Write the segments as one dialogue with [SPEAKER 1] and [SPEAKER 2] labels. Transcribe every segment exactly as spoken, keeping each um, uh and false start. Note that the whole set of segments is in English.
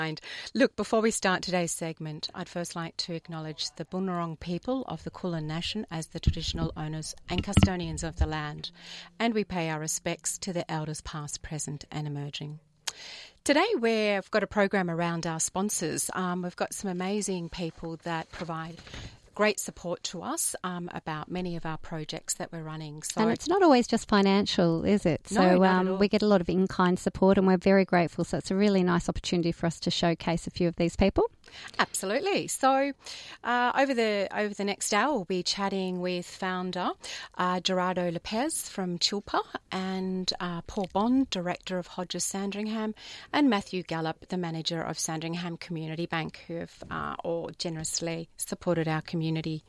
[SPEAKER 1] Look, before we start today's segment, I'd first like to acknowledge the Bunurong people of the Kulin Nation as the traditional owners and custodians of the land, and we pay our respects to the elders past, present and emerging. Today we've got a program around our sponsors. Um, we've got some amazing people that provide great support to us um, about many of our projects that we're running. So,
[SPEAKER 2] and it's not always just financial, is it?
[SPEAKER 1] No,
[SPEAKER 2] so
[SPEAKER 1] not at
[SPEAKER 2] um,
[SPEAKER 1] all.
[SPEAKER 2] we get a lot of in-kind support and we're very grateful. So it's a really nice opportunity for us to showcase a few of these people.
[SPEAKER 1] Absolutely. So uh, over the over the next hour, we'll be chatting with founder uh, Gerardo Lopez from Chilpa and uh, Paul Bond, Director of Hodges Sandringham, and Matthew Gallup, the Manager of Sandringham Community Bank, who have uh, all generously supported our community.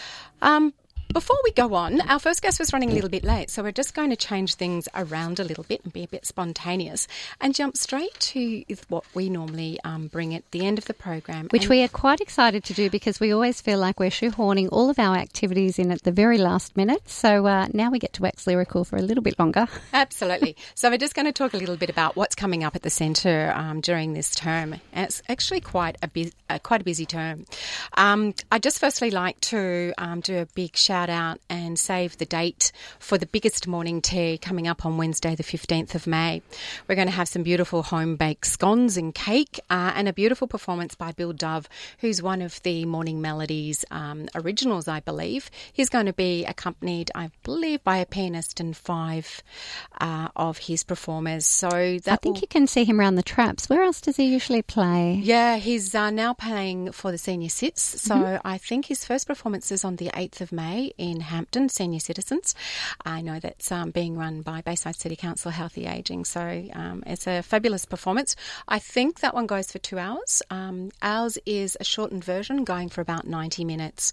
[SPEAKER 1] Um, Before we go on, our first guest was running a little bit late, so we're just going to change things around a little bit and be a bit spontaneous and jump straight to what we normally um, bring at the end of the program.
[SPEAKER 2] Which
[SPEAKER 1] and
[SPEAKER 2] we are quite excited to do because we always feel like we're shoehorning all of our activities in at the very last minute. So uh, now we get to wax lyrical for a little bit longer.
[SPEAKER 1] Absolutely. So we're just going to talk a little bit about what's coming up at the centre um, during this term. And it's actually quite a, bu- uh, quite a busy term. Um, I'd just firstly like to um, do a big shout out and save the date for the biggest morning tea coming up on Wednesday the fifteenth of May. We're going to have some beautiful home-baked scones and cake uh, and a beautiful performance by Bill Dove, who's one of the Morning Melodies um, originals, I believe. He's going to be accompanied, I believe, by a pianist and five uh, of his performers. So that
[SPEAKER 2] I think
[SPEAKER 1] will...
[SPEAKER 2] you can see him around the traps. Where else does he usually play?
[SPEAKER 1] Yeah, he's uh, now playing for the senior cits. So
[SPEAKER 2] Mm-hmm.
[SPEAKER 1] I think his first performance is on the eighth of May in Hampton, Senior Citizens. I know that's um, being run by Bayside City Council Healthy Ageing. So um, it's a fabulous performance. I think that one goes for two hours. Um, ours is a shortened version going for about ninety minutes.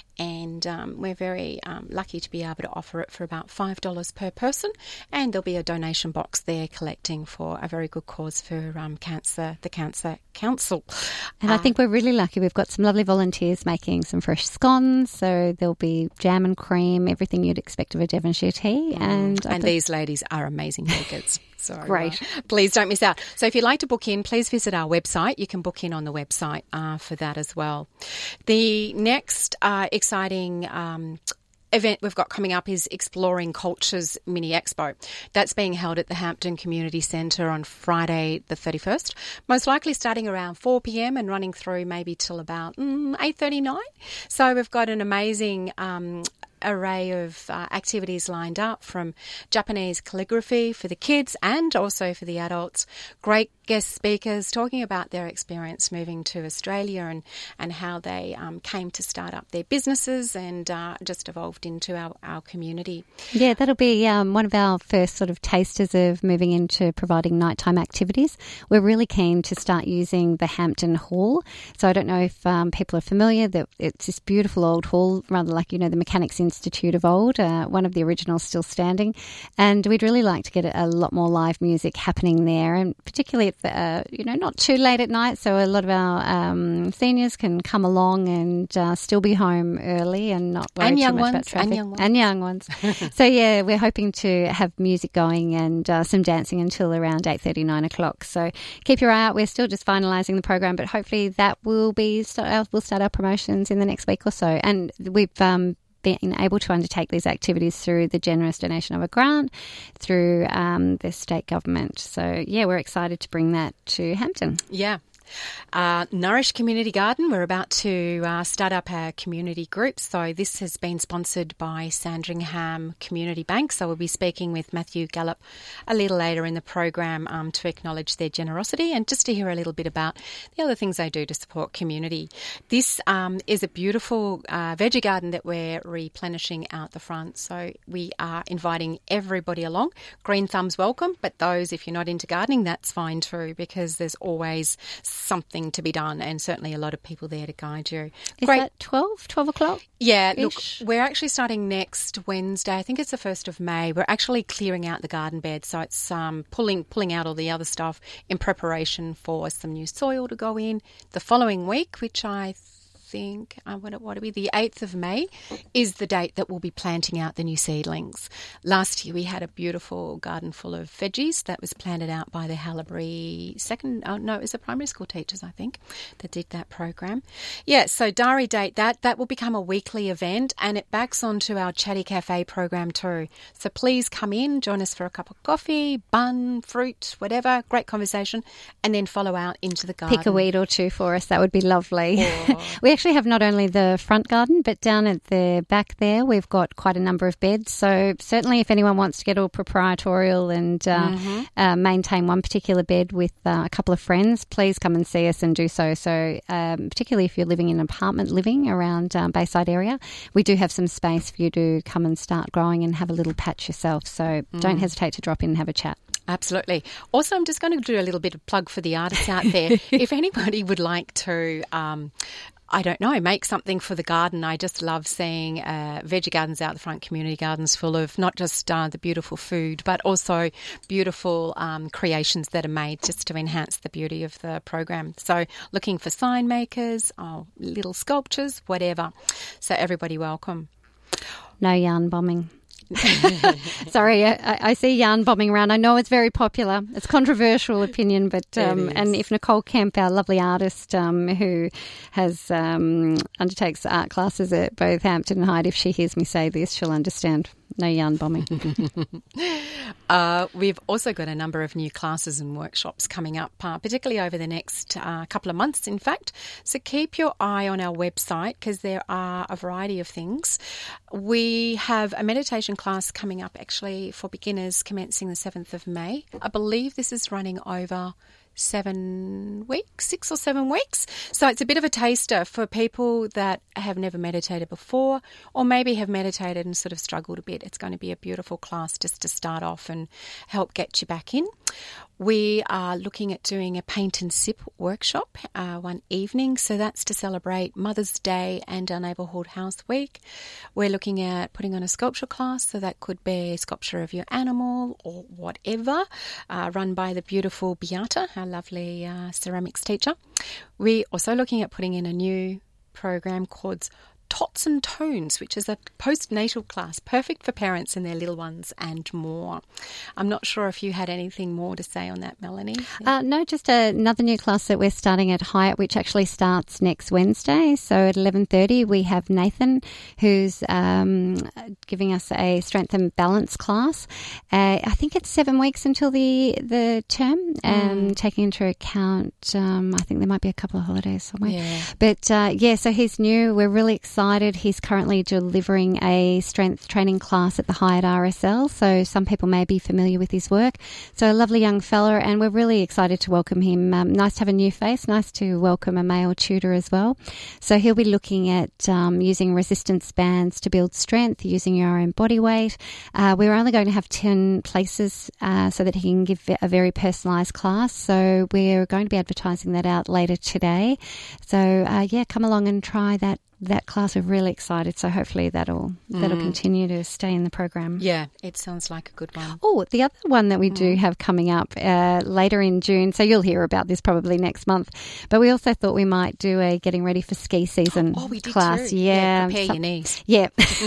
[SPEAKER 1] And um, we're very um, lucky to be able to offer it for about five dollars per person. And there'll be a donation box there collecting for a very good cause for um, cancer, the Cancer Council.
[SPEAKER 2] And I
[SPEAKER 1] Uh,
[SPEAKER 2] think we're really lucky. We've got some lovely volunteers making some fresh scones. So there'll be jam and cream, everything you'd expect of a Devonshire tea. And, I
[SPEAKER 1] And
[SPEAKER 2] thought-
[SPEAKER 1] these ladies are amazing bakers. So
[SPEAKER 2] Great.
[SPEAKER 1] uh, please don't miss out. So if you'd like to book in, please visit our website. You can book in on the website uh, for that as well. The next uh, exciting um, event we've got coming up is Exploring Cultures Mini Expo. That's being held at the Hampton Community Centre on Friday the thirty-first, most likely starting around four p.m. and running through maybe till about mm, eight thirty-nine. So we've got an amazing um array of uh, activities lined up, from Japanese calligraphy for the kids and also for the adults. Great guest speakers talking about their experience moving to Australia and, and how they um, came to start up their businesses and uh, just evolved into our, our community.
[SPEAKER 2] Yeah, that'll be um, one of our first sort of tasters of moving into providing nighttime activities. We're really keen to start using the Hampton Hall. So I don't know if um, people are familiar that it's this beautiful old hall, rather like, you know, the Mechanics Institute of old, uh, one of the originals still standing. And we'd really like to get a, a lot more live music happening there, and particularly at the, uh, you know, not too late at night, so a lot of our um, seniors can come along and uh, still be home early and not worry
[SPEAKER 1] And
[SPEAKER 2] too
[SPEAKER 1] young
[SPEAKER 2] much
[SPEAKER 1] ones,
[SPEAKER 2] about traffic.
[SPEAKER 1] and young ones.
[SPEAKER 2] And young ones. So yeah, we're hoping to have music going and uh, some dancing until around eight thirty, nine o'clock. So keep your eye out. We're still just finalising the program, but hopefully that will be start, we'll start our promotions in the next week or so. And we've um, been able to undertake these activities through the generous donation of a grant through um, the state government. So yeah, we're excited to bring that to Hampton.
[SPEAKER 1] Yeah. Uh, Nourish Community Garden, we're about to uh, start up our community group. So this has been sponsored by Sandringham Community Bank. So we'll be speaking with Matthew Gallup a little later in the program um, to acknowledge their generosity and just to hear a little bit about the other things they do to support community. This um, is a beautiful uh, veggie garden that we're replenishing out the front. So we are inviting everybody along. Green thumbs welcome, but those, if you're not into gardening, that's fine too, because there's always something to be done, and certainly a lot of people there to guide you.
[SPEAKER 2] Is
[SPEAKER 1] Great.
[SPEAKER 2] that twelve, twelve o'clock?
[SPEAKER 1] Yeah, look,
[SPEAKER 2] Ish.
[SPEAKER 1] we're actually starting next Wednesday. I think it's the first of May. We're actually clearing out the garden bed, so it's um, pulling pulling out all the other stuff in preparation for some new soil to go in the following week, which I think, uh, what, what are we, the eighth of May is the date that we'll be planting out the new seedlings. Last year we had a beautiful garden full of veggies that was planted out by the Haileybury second, oh no, it was the primary school teachers, I think, that did that program. Yeah, so diary date, that, that will become a weekly event, and it backs onto our Chatty Cafe program too. So please come in, join us for a cup of coffee, bun, fruit, whatever, great conversation, and then follow out into the garden.
[SPEAKER 2] Pick a weed or two for us, that would be lovely. Oh. We actually have not only the front garden, but down at the back there, we've got quite a number of beds. So certainly if anyone wants to get all proprietorial and uh, mm-hmm. uh, maintain one particular bed with uh, a couple of friends, please come and see us and do so. So um, particularly if you're living in apartment living around um, Bayside area, we do have some space for you to come and start growing and have a little patch yourself. So mm. don't hesitate to drop in and have a chat.
[SPEAKER 1] Absolutely. Also, I'm just going to do a little bit of plug for the artists out there. If anybody would like to, um, I don't know, make something for the garden. I just love seeing uh, veggie gardens out the front, community gardens full of not just uh, the beautiful food, but also beautiful um, creations that are made just to enhance the beauty of the program. So looking for sign makers, oh, little sculptures, whatever. So everybody welcome.
[SPEAKER 2] No yarn bombing. Sorry, I, I see yarn bombing around. I know it's very popular. It's controversial opinion, but um, and if Nicole Kemp, our lovely artist um, who has um, undertakes art classes at both Hampton and Hyde, if she hears me say this, she'll understand. No yarn bombing.
[SPEAKER 1] uh, we've also got a number of new classes and workshops coming up, uh, particularly over the next uh, couple of months, in fact. So keep your eye on our website because there are a variety of things. We have a meditation class coming up actually for beginners commencing the seventh of May. I believe this is running over seven weeks, six or seven weeks. So it's a bit of a taster for people that have never meditated before or maybe have meditated and sort of struggled a bit. It's going to be a beautiful class just to start off and help get you back in. We are looking at doing a paint and sip workshop uh, one evening. So that's to celebrate Mother's Day and our Neighbourhood House Week. We're looking at putting on a sculpture class. So that could be a sculpture of your animal or whatever, uh, run by the beautiful Beata, our lovely uh, ceramics teacher. We're also looking at putting in a new program called Tots and Tones, which is a postnatal class, perfect for parents and their little ones and more. I'm not sure if you had anything more to say on that, Melanie.
[SPEAKER 2] Uh, no, just another new class that we're starting at Hyatt, which actually starts next Wednesday. So at eleven thirty, we have Nathan, who's um, giving us a strength and balance class. Uh, I think it's seven weeks until the the term, um, mm. taking into account, um, I think there might be a couple of holidays somewhere.
[SPEAKER 1] Yeah.
[SPEAKER 2] But uh, yeah, so he's new. We're really excited. He's currently delivering a strength training class at the Hyatt R S L, so some people may be familiar with his work. So a lovely young fella, and we're really excited to welcome him. Um, nice to have a new face, nice to welcome a male tutor as well. So he'll be looking at um, using resistance bands to build strength, using your own body weight. Uh, we're only going to have ten places uh, so that he can give a very personalised class. So we're going to be advertising that out later today. So uh, yeah, come along and try that. That class. We're really excited, so hopefully that'll that'll mm. continue to stay in the program.
[SPEAKER 1] Yeah, it sounds like a good one.
[SPEAKER 2] Oh, the other one that we mm. do have coming up uh, later in June, so you'll hear about this probably next month, but we also thought we might do a getting ready for ski season
[SPEAKER 1] oh, we did
[SPEAKER 2] class.
[SPEAKER 1] Too.
[SPEAKER 2] Yeah,
[SPEAKER 1] yeah prepare
[SPEAKER 2] so,
[SPEAKER 1] your knees.
[SPEAKER 2] Yeah.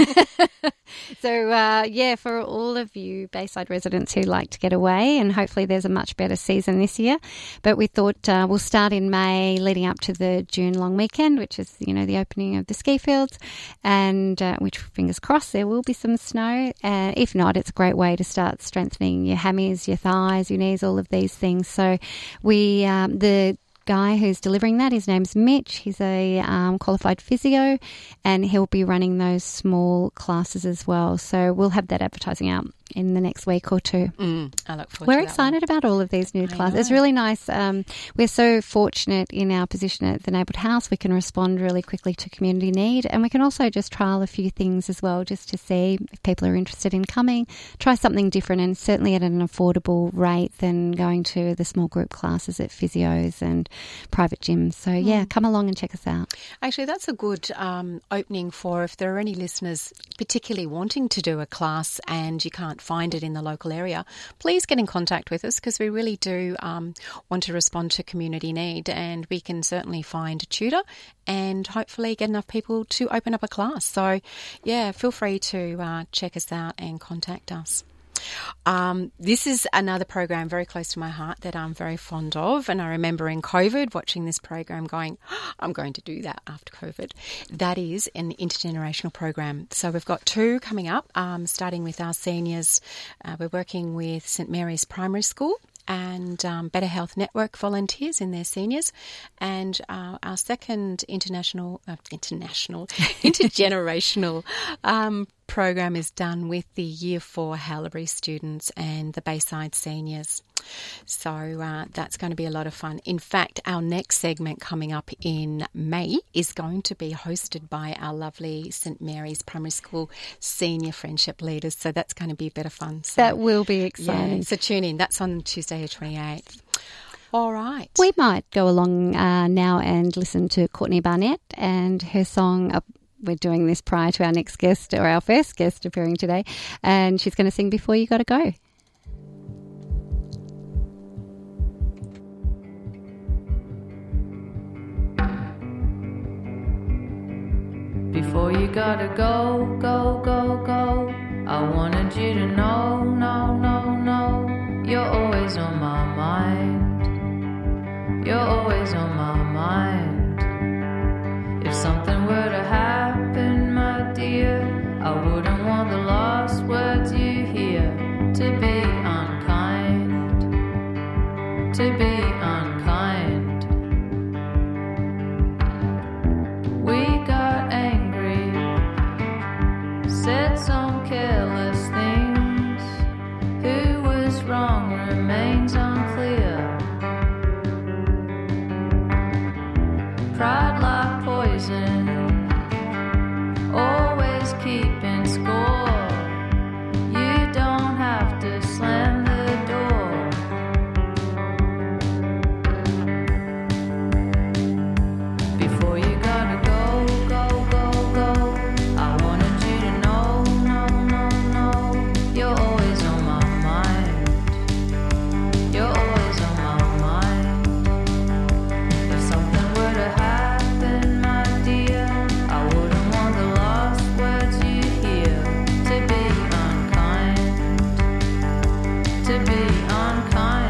[SPEAKER 2] So, uh, yeah, for all of you Bayside residents who like to get away, and hopefully there's a much better season this year, but we thought uh, we'll start in May leading up to the June long weekend, which is, you know, the opening of the ski fields, and uh, which, fingers crossed, there will be some snow. Uh, if not, it's a great way to start strengthening your hammies, your thighs, your knees, all of these things. So we, um, the guy who's delivering that, his name's Mitch. He's a um, qualified physio, and he'll be running those small classes as well. So we'll have that advertising out in the next week or two.
[SPEAKER 1] Mm, I look forward
[SPEAKER 2] We're
[SPEAKER 1] to
[SPEAKER 2] excited
[SPEAKER 1] that
[SPEAKER 2] about all of these new
[SPEAKER 1] I
[SPEAKER 2] classes.
[SPEAKER 1] know.
[SPEAKER 2] It's really nice. Um, we're so fortunate in our position at the Neighbourhood House. We can respond really quickly to community need, and we can also just trial a few things as well, just to see if people are interested in coming, try something different, and certainly at an affordable rate than going to the small group classes at physios and private gyms. So yeah, mm. come along and check us out.
[SPEAKER 1] Actually, that's a good um, opening for if there are any listeners particularly wanting to do a class and you can't can't find it in the local area, please get in contact with us, because we really do um, want to respond to community need, and we can certainly find a tutor and hopefully get enough people to open up a class. So, yeah, feel free to uh, check us out and contact us. Um, this is another program very close to my heart that I'm very fond of, and I remember in COVID watching this program going, oh, I'm going to do that after COVID. That is an intergenerational program. So we've got two coming up, um, starting with our seniors. Uh, we're working with St Mary's Primary School and um, Better Health Network volunteers in their seniors. And uh, our second international, uh, international, intergenerational um, program is done with the Year four Haileybury students and the Bayside seniors. So uh, that's going to be a lot of fun. In fact, our next segment coming up in May is going to be hosted by our lovely St Mary's Primary School senior friendship leaders. So that's going to be a bit of fun. So,
[SPEAKER 2] that will be exciting.
[SPEAKER 1] Yeah, so tune in. That's on Tuesday the twenty-eighth. All right.
[SPEAKER 2] We might go along uh, now and listen to Courtney Barnett and her song. Uh, we're doing this prior to our next guest, or our first guest appearing today, and she's going to sing Before You Gotta Go.
[SPEAKER 3] Before you gotta go, go, go, go, I wanted you to know, no, no, no, you're always on my mind, you're always on my mind. If something were to happen, my dear, I wouldn't want the last words you hear to be unkind, to be unkind. We got angry, said some careless things. Who was wrong remains unclear. Pride like poison, always keeping score. You don't have to slam the door. Before you gotta go, go, go, go, I wanted you to know, no, no, no, you're always on my mind, you're always on my mind. If something were to happen, my dear, I wouldn't want the last words you hear to be unkind, to be unkind.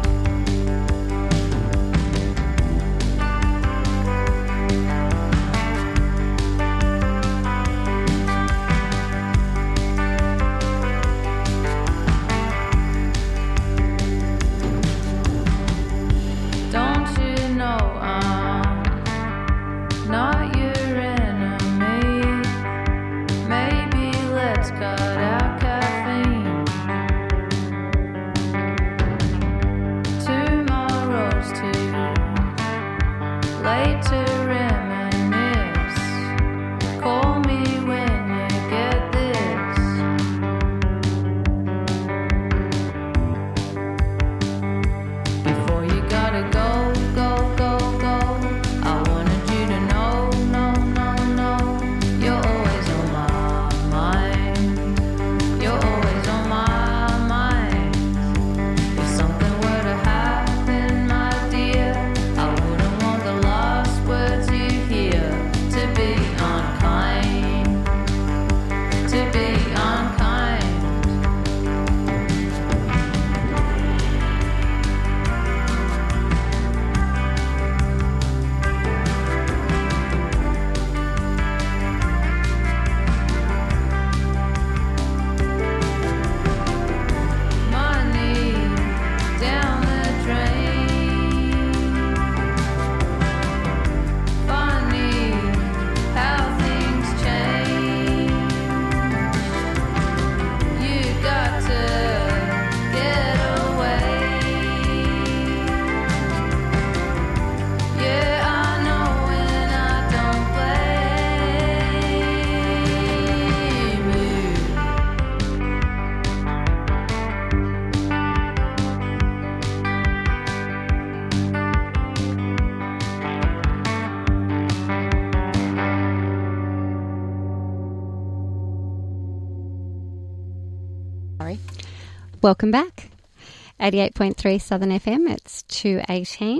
[SPEAKER 3] Don't you know I'm not your enemy? Maybe let's cut out caffeine. Tomorrow's too late to reminisce. Call me when you get this. Before you gotta go, go, go, go, I wanted you to know, no, no, no, you're always on my mind, you're always on my mind. If something were to happen, my dear, I wouldn't want the last word
[SPEAKER 2] Welcome back. eighty-eight point three Southern F M, it's two eighteen.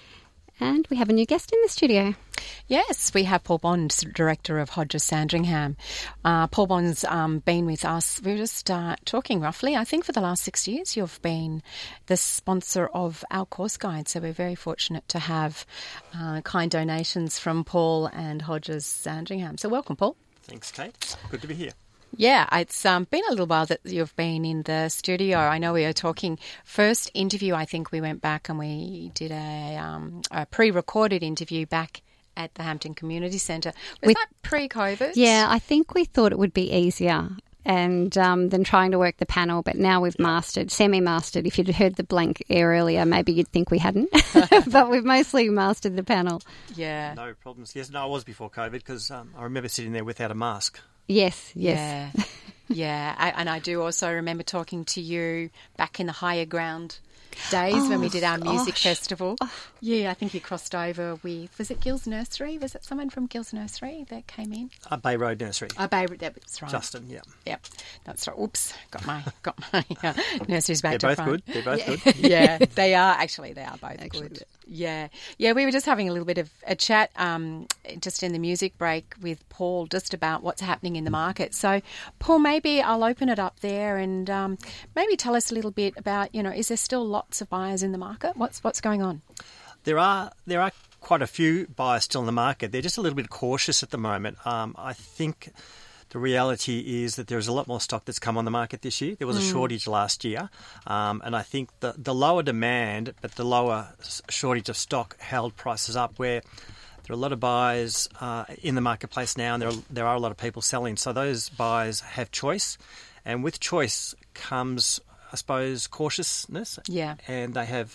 [SPEAKER 2] And we have a new guest in the studio.
[SPEAKER 1] Yes, we have Paul Bond, Director of Hodges Sandringham. Uh, Paul Bond's um, been with us. We were just uh, talking roughly, I think for the last six years you've been the sponsor of our course guide. So we're very fortunate to have uh, kind donations from Paul and Hodges Sandringham. So welcome, Paul.
[SPEAKER 4] Thanks, Kate. Good to be here.
[SPEAKER 1] Yeah, it's um, been a little while that you've been in the studio. I know we were talking first interview. I think we went back and we did a, um, a pre-recorded interview back at the Hampton Community Centre. Was
[SPEAKER 2] With,
[SPEAKER 1] that pre-COVID?
[SPEAKER 2] Yeah, I think we thought it would be easier and um, than trying to work the panel, but now we've mastered, semi-mastered. If you'd heard the blank air earlier, maybe you'd think we hadn't, but we've mostly mastered the panel.
[SPEAKER 1] Yeah.
[SPEAKER 4] No problems. Yes, no, I was before COVID because um, I remember sitting there without a mask.
[SPEAKER 2] Yes, yes.
[SPEAKER 1] Yeah, yeah. I, and I do also remember talking to you back in the Higher Ground days oh, when we did our music gosh. festival. Oh. Yeah, I think you crossed over with, was it Gill's Nursery? Was it someone from Gill's Nursery that came in?
[SPEAKER 4] Uh, Bay Road Nursery.
[SPEAKER 1] Oh, Bay Road, that's right.
[SPEAKER 4] Justin, yeah.
[SPEAKER 1] Yep, that's right. Oops, got my got my uh, nurseries back
[SPEAKER 4] They're
[SPEAKER 1] to
[SPEAKER 4] both
[SPEAKER 1] front.
[SPEAKER 4] good. They're both
[SPEAKER 1] yeah.
[SPEAKER 4] good.
[SPEAKER 1] Yeah, they are. Actually, they are both
[SPEAKER 2] Actually,
[SPEAKER 1] good. Yeah. Yeah, we were just having a little bit of a chat um, just in the music break with Paul just about what's happening in the market. So, Paul, maybe I'll open it up there and um, maybe tell us a little bit about, you know, is there still lots of buyers in the market? What's what's going on?
[SPEAKER 4] There are there are quite a few buyers still in the market. They're just a little bit cautious at the moment. Um, I think the reality is that there's a lot more stock that's come on the market this year. There was a mm. shortage last year, um, and I think the, the lower demand but the lower shortage of stock held prices up, where there are a lot of buyers uh, in the marketplace now, and there are, there are a lot of people selling. So those buyers have choice, and with choice comes, I suppose, cautiousness.
[SPEAKER 1] Yeah. And
[SPEAKER 4] they have...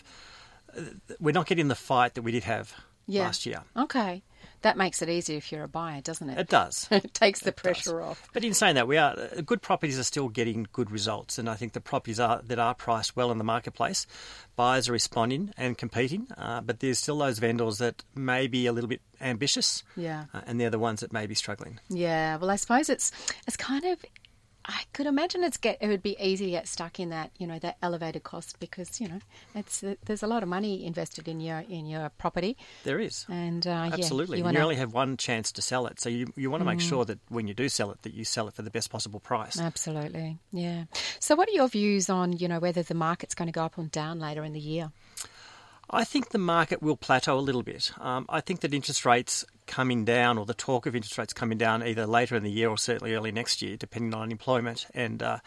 [SPEAKER 4] We're not getting the fight that we did have
[SPEAKER 1] yeah.
[SPEAKER 4] last year.
[SPEAKER 1] Okay. That makes it easier if you're a buyer, doesn't it?
[SPEAKER 4] It does.
[SPEAKER 1] It takes the
[SPEAKER 4] it
[SPEAKER 1] pressure
[SPEAKER 4] does.
[SPEAKER 1] off.
[SPEAKER 4] But in saying that, we are good properties are still getting good results, and I think the properties are that are priced well in the marketplace, buyers are responding and competing. Uh, but there's still those vendors that may be a little bit ambitious,
[SPEAKER 1] yeah,
[SPEAKER 4] uh, and they're the ones that may be struggling.
[SPEAKER 1] Yeah. Well, I suppose it's it's kind of. I could imagine it's get it would be easy to get stuck in that, you know, that elevated cost because, you know, it's there's a lot of money invested in your in your property.
[SPEAKER 4] There is.
[SPEAKER 1] And uh,
[SPEAKER 4] absolutely.
[SPEAKER 1] Yeah, you,
[SPEAKER 4] wanna...
[SPEAKER 1] wanna...
[SPEAKER 4] you only have one chance to sell it. So you you want to make
[SPEAKER 1] mm.
[SPEAKER 4] sure that when you do sell it that you sell it for the best possible price.
[SPEAKER 1] Absolutely. Yeah. So what are your views on, you know, whether the market's going to go up or down later in the year?
[SPEAKER 4] I think the market will plateau a little bit. Um, I think that interest rates coming down, or the talk of interest rates coming down either later in the year or certainly early next year, depending on unemployment, and uh,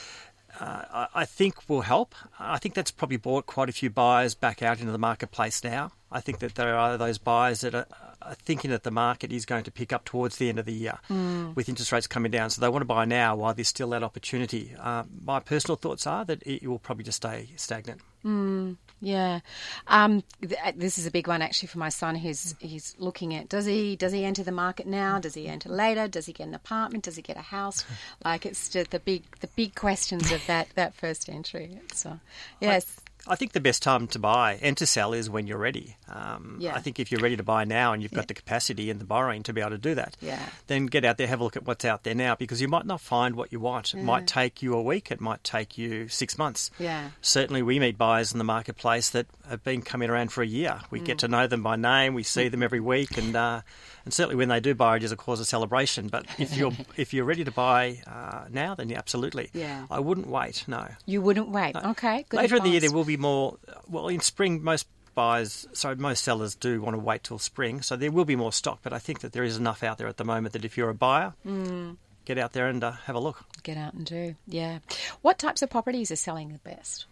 [SPEAKER 4] uh, I think will help. I think that's probably brought quite a few buyers back out into the marketplace now. I think that there are those buyers that are, are thinking that the market is going to pick up towards the end of the year mm. with interest rates coming down. So they want to buy now while there's still that opportunity. Uh, my personal thoughts are that it will probably just stay stagnant.
[SPEAKER 1] Mm. Yeah, um, th- this is a big one actually for my son. Who's he's looking at does he does he enter the market now? Does he enter later? Does he get an apartment? Does he get a house? Like it's just the big the big questions of that, that first entry. So yes.
[SPEAKER 4] I think the best time to buy and to sell is when you're ready. Um,
[SPEAKER 1] yeah.
[SPEAKER 4] I think if you're ready to buy now and you've got
[SPEAKER 1] yeah.
[SPEAKER 4] the capacity and the borrowing to be able to do that,
[SPEAKER 1] yeah.
[SPEAKER 4] then get out there, have a look at what's out there now, because you might not find what you want. It
[SPEAKER 1] yeah.
[SPEAKER 4] might take you a week. It might take you six months.
[SPEAKER 1] Yeah.
[SPEAKER 4] Certainly we meet buyers in the marketplace that have been coming around for a year. We mm. get to know them by name. We see them every week, and uh, and certainly when they do buy, it is a cause of celebration. But if you're if you're ready to buy uh, now, then yeah, absolutely.
[SPEAKER 1] Yeah.
[SPEAKER 4] I wouldn't wait, no.
[SPEAKER 1] You wouldn't wait?
[SPEAKER 4] No.
[SPEAKER 1] Okay, good
[SPEAKER 4] Later
[SPEAKER 1] advice.
[SPEAKER 4] in the year there will be more... Well, in spring, most buyers, sorry, most sellers do want to wait till spring, so there will be more stock. But I think that there is enough out there at the moment that if you're a buyer, mm. get out there and uh, have a look.
[SPEAKER 1] Get out and do, yeah. What types of properties are selling the best?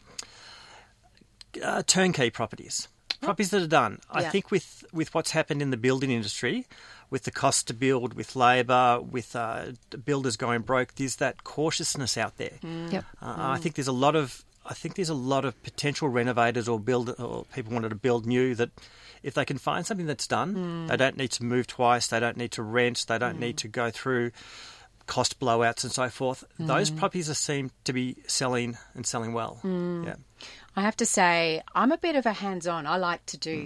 [SPEAKER 4] Uh, turnkey properties, oh. properties that are done.
[SPEAKER 1] Yeah.
[SPEAKER 4] I think with, with what's happened in the building industry, with the cost to build, with labour, with uh, builders going broke, there's that cautiousness out there.
[SPEAKER 1] Mm. Yep.
[SPEAKER 4] Uh,
[SPEAKER 1] mm.
[SPEAKER 4] I think there's a lot of I think there's a lot of potential renovators or build or people wanted to build new that if they can find something that's done, mm. they don't need to move twice, they don't need to rent, they don't mm. need to go through cost blowouts and so forth. Mm. Those properties are seem to be selling and selling well.
[SPEAKER 1] Mm.
[SPEAKER 4] Yeah.
[SPEAKER 1] I have to say, I'm a bit of a hands-on. I like to do mm.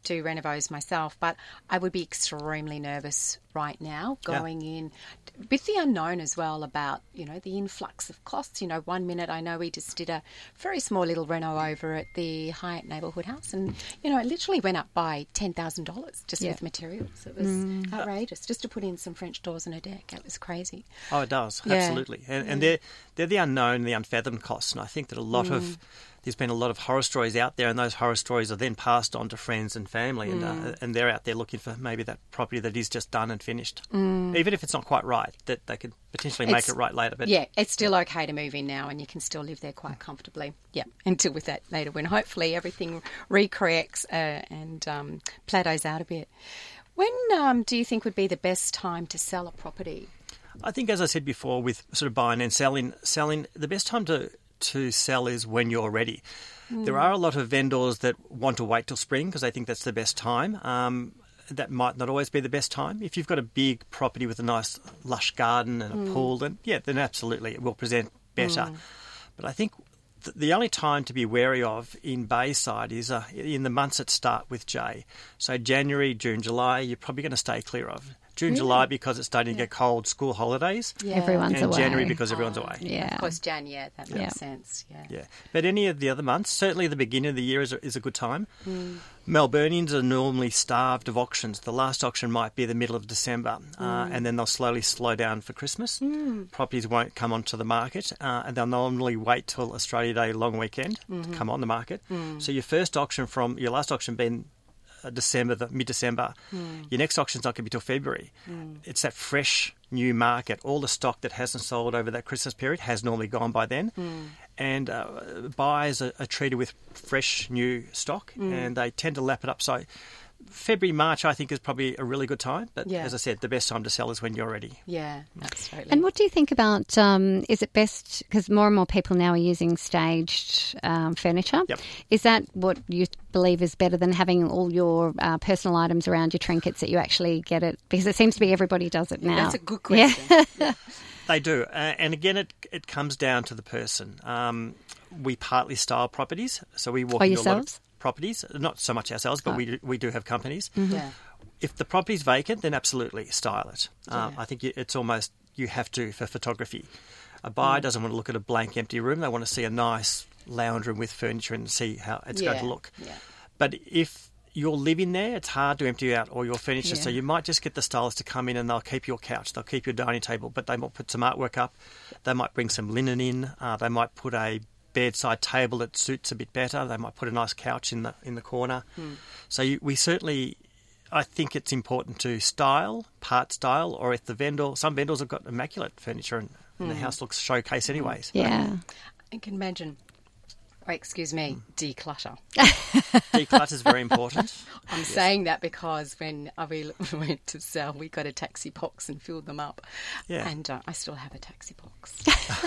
[SPEAKER 1] do renovos myself, but I would be extremely nervous right now going yeah. in with the unknown as well about, you know, the influx of costs. You know, one minute I know we just did a very small little reno over at the Hyatt Neighbourhood House and, you know, it literally went up by ten thousand dollars just yeah. with materials. It was mm. outrageous just to put in some French doors and a deck. It was crazy.
[SPEAKER 4] Oh, it does.
[SPEAKER 1] Yeah.
[SPEAKER 4] Absolutely. And, and they're, they're the unknown, the unfathomed costs. And I think that a lot mm. of... There's been a lot of horror stories out there, and those horror stories are then passed on to friends and family, and mm. uh, and they're out there looking for maybe that property that is just done and finished. Mm. Even if it's not quite right, that they could potentially make
[SPEAKER 1] it's,
[SPEAKER 4] it right later. But
[SPEAKER 1] yeah, it's still okay to move in now, and you can still live there quite comfortably. Yeah, until with that later, when hopefully everything recorrects uh, and um, plateaus out a bit. When um, do you think would be the best time to sell a property?
[SPEAKER 4] I think, as I said before, with sort of buying and selling, selling the best time to to sell is when you're ready. Mm. There are a lot of vendors that want to wait till spring because they think that's the best time. Um, that might not always be the best time. If you've got a big property with a nice lush garden and a mm. pool, then yeah, then absolutely it will present better. Mm. But I think th- the only time to be wary of in Bayside is uh, in the months that start with J. So January, June, July, you're probably going to stay clear of. June, really? July because it's starting to get cold, school holidays.
[SPEAKER 2] Yeah. Everyone's
[SPEAKER 4] and
[SPEAKER 2] away.
[SPEAKER 4] January because everyone's
[SPEAKER 1] oh,
[SPEAKER 4] away.
[SPEAKER 2] Yeah.
[SPEAKER 1] Of course, Jan, yeah, that makes
[SPEAKER 2] yeah.
[SPEAKER 1] sense. Yeah.
[SPEAKER 4] Yeah. But any of the other months, certainly the beginning of the year is a, is a good time.
[SPEAKER 1] Mm.
[SPEAKER 4] Melburnians are normally starved of auctions. The last auction might be the middle of December, mm. uh, and then they'll slowly slow down for Christmas.
[SPEAKER 1] Mm.
[SPEAKER 4] Properties won't come onto the market, uh, and they'll normally wait till Australia Day long weekend
[SPEAKER 1] mm-hmm.
[SPEAKER 4] to come on the market.
[SPEAKER 1] Mm.
[SPEAKER 4] So your first auction from your last auction being December, the mid-December. Mm. Your next auction's not going to be till February. Mm. It's that fresh new market. All the stock that hasn't sold over that Christmas period has normally gone by then. Mm. And uh, buyers are, are treated with fresh new stock mm. and they tend to lap it up. So February, March, I think, is probably a really good time. But
[SPEAKER 1] yeah.
[SPEAKER 4] as I said, the best time to sell is when you're ready.
[SPEAKER 1] Yeah, absolutely.
[SPEAKER 2] And what do you think about, um, is it best, because more and more people now are using staged um, furniture.
[SPEAKER 4] Yep.
[SPEAKER 2] Is that what you believe is better than having all your uh, personal items around your trinkets that you actually get it? Because it seems to be everybody does it now.
[SPEAKER 1] That's a good question.
[SPEAKER 2] Yeah.
[SPEAKER 1] yeah.
[SPEAKER 4] They do. Uh, and again, it it comes down to the person. Um, we partly style properties. So we walk
[SPEAKER 2] oh,
[SPEAKER 4] into
[SPEAKER 2] yourselves?
[SPEAKER 4] a lot of properties, not so much ourselves, but oh. we do, we do have companies.
[SPEAKER 1] Mm-hmm. Yeah.
[SPEAKER 4] If the property's vacant, then absolutely style it.
[SPEAKER 1] Yeah.
[SPEAKER 4] Um, I think it's almost you have to for photography. A buyer mm. doesn't want to look at a blank, empty room. They want to see a nice lounge room with furniture and see how it's
[SPEAKER 1] yeah.
[SPEAKER 4] going to look.
[SPEAKER 1] Yeah.
[SPEAKER 4] But if you're living there, it's hard to empty out all your furniture.
[SPEAKER 1] Yeah.
[SPEAKER 4] So you might just get the stylist to come in and they'll keep your couch, they'll keep your dining table, but they might put some artwork up. They might bring some linen in. Uh, they might put a bedside table that suits a bit better. They might put a nice couch in the in the corner. Hmm. So you, we certainly, I think it's important to style, part style, or if the vendor, some vendors have got immaculate furniture and, hmm. and the house looks showcase anyways.
[SPEAKER 2] Yeah.
[SPEAKER 1] I can imagine. Oh, excuse me, declutter.
[SPEAKER 4] Declutter is very important.
[SPEAKER 1] I'm yes. saying that because when we went to sell, we got a taxi box and filled them up.
[SPEAKER 4] Yeah.
[SPEAKER 1] And uh, I still have a taxi box.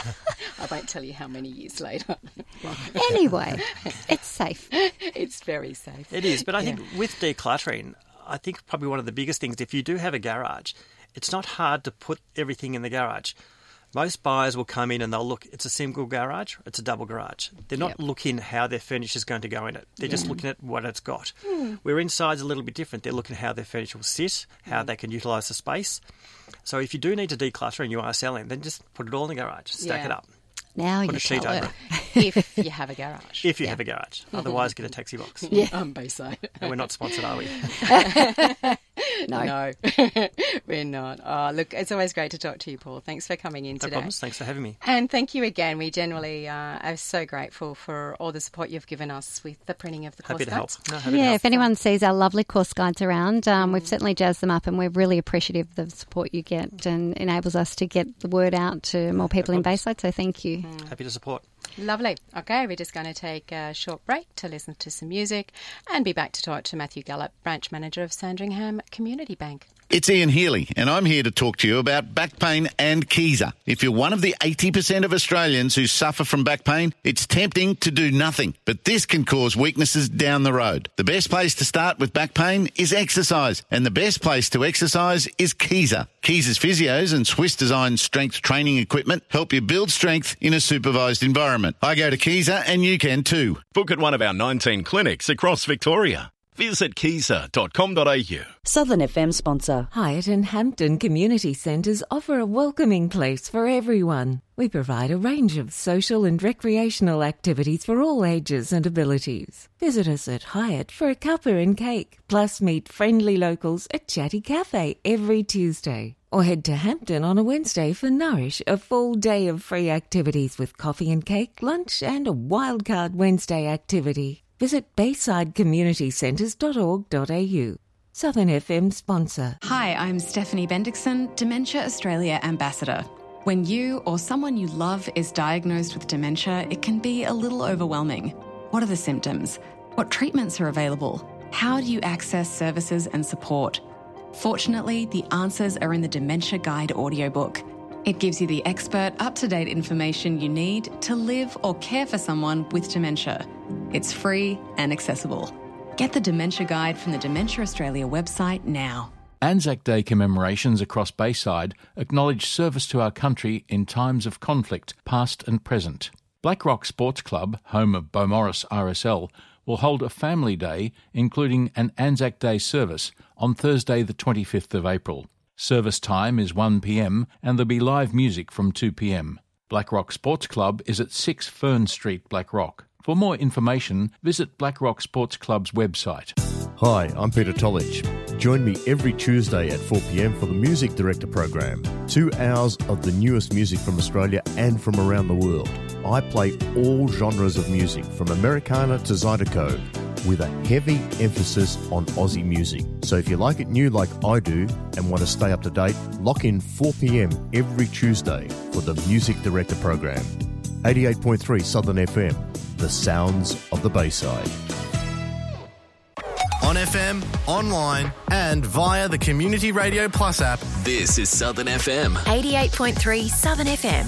[SPEAKER 1] I won't tell you how many years later.
[SPEAKER 2] Anyway, it's safe.
[SPEAKER 1] It's very safe.
[SPEAKER 4] It is, but I
[SPEAKER 1] yeah.
[SPEAKER 4] think with decluttering, I think probably one of the biggest things, if you do have a garage, it's not hard to put everything in the garage. Most buyers will come in and they'll look, it's a single garage, it's a double garage. They're not yep. looking how their furniture is going to go in it. They're yeah. just looking at what it's got. Mm. Where inside's a little bit different. They're looking at how their furniture will sit, how mm. they can utilise the space. So if you do need to declutter and you are selling, then just put it all in the garage, stack
[SPEAKER 1] yeah.
[SPEAKER 4] it up.
[SPEAKER 2] Now
[SPEAKER 4] Put
[SPEAKER 2] you
[SPEAKER 4] a sheet
[SPEAKER 2] tell
[SPEAKER 4] over
[SPEAKER 2] it.
[SPEAKER 4] it.
[SPEAKER 1] If you have a garage.
[SPEAKER 4] If you
[SPEAKER 1] yeah.
[SPEAKER 4] have a garage. Otherwise, get a taxi box.
[SPEAKER 1] Yeah, I'm Bayside.
[SPEAKER 4] And we're not sponsored, are we?
[SPEAKER 2] No.
[SPEAKER 1] No, we're not. Oh, look, it's always great to talk to you, Paul. Thanks for coming in
[SPEAKER 4] No
[SPEAKER 1] today.
[SPEAKER 4] problems. Thanks for having me.
[SPEAKER 1] And thank you again. We generally uh, are so grateful for all the support you've given us with the printing of the course
[SPEAKER 4] Happy to help.
[SPEAKER 1] guides.
[SPEAKER 4] No, happy to
[SPEAKER 2] Yeah,
[SPEAKER 4] help.
[SPEAKER 2] if anyone sees our lovely course guides around, um, mm. we've certainly jazzed them up and we're really appreciative of the support you get and enables us to get the word out to more people
[SPEAKER 4] no
[SPEAKER 2] in Bayside, so thank you.
[SPEAKER 1] Mm.
[SPEAKER 4] Happy to support.
[SPEAKER 1] Lovely. Okay, we're just going to take a short break to listen to some music and be back to talk to Matthew Gallup, Branch Manager of Sandringham Community Bank.
[SPEAKER 5] It's Ian Healy, and I'm here to talk to you about back pain and Keyser. If you're one of the eighty percent of Australians who suffer from back pain, it's tempting to do nothing, but this can cause weaknesses down the road. The best place to start with back pain is exercise, and the best place to exercise is Keyser. Keyser's physios and Swiss-designed strength training equipment help you build strength in a supervised environment. I go to Keyser, and you can too.
[SPEAKER 6] Book at one of our nineteen clinics across Victoria. Visit keezer dot com dot a u.
[SPEAKER 7] Southern F M sponsor.
[SPEAKER 8] Hyatt and Hampton Community Centres offer a welcoming place for everyone. We provide a range of social and recreational activities for all ages and abilities. Visit us at Hyatt for a cuppa and cake, plus meet friendly locals at Chatty Cafe every Tuesday. Or head to Hampton on a Wednesday for Nourish, a full day of free activities with coffee and cake, lunch and a wildcard Wednesday activity. Visit bayside community centres dot org dot a u. Southern F M sponsor.
[SPEAKER 9] Hi, I'm Stephanie Bendixson, Dementia Australia Ambassador. When you or someone you love is diagnosed with dementia, it can be a little overwhelming. What are the symptoms? What treatments are available? How do you access services and support? Fortunately, the answers are in the Dementia Guide audiobook. It gives you the expert, up-to-date information you need to live or care for someone with dementia. It's free and accessible. Get the Dementia Guide from the Dementia Australia website now.
[SPEAKER 10] Anzac Day commemorations across Bayside acknowledge service to our country in times of conflict, past and present. Blackrock Sports Club, home of Beaumaris R S L, will hold a family day, including an Anzac Day service, on Thursday the twenty-fifth of April. Service time is one p m and there'll be live music from two p m. Blackrock Sports Club is at six Fern Street, Blackrock. For more information, visit Blackrock Sports Club's website.
[SPEAKER 11] Hi, I'm Peter Tolich. Join me every Tuesday at four p m for the Music Director program. Two hours of the newest music from Australia and from around the world. I play all genres of music, from Americana to Zydeco, with a heavy emphasis on Aussie music. So if you like it new like I do and want to stay up to date, lock in four p m every Tuesday for the Music Director program. eighty-eight point three Southern F M, the sounds of the Bayside.
[SPEAKER 12] On F M, online and via the Community Radio Plus app.
[SPEAKER 6] This is Southern F M.
[SPEAKER 13] eighty-eight point three Southern F M.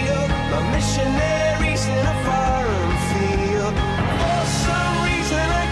[SPEAKER 14] Missionaries in a foreign field. For some reason I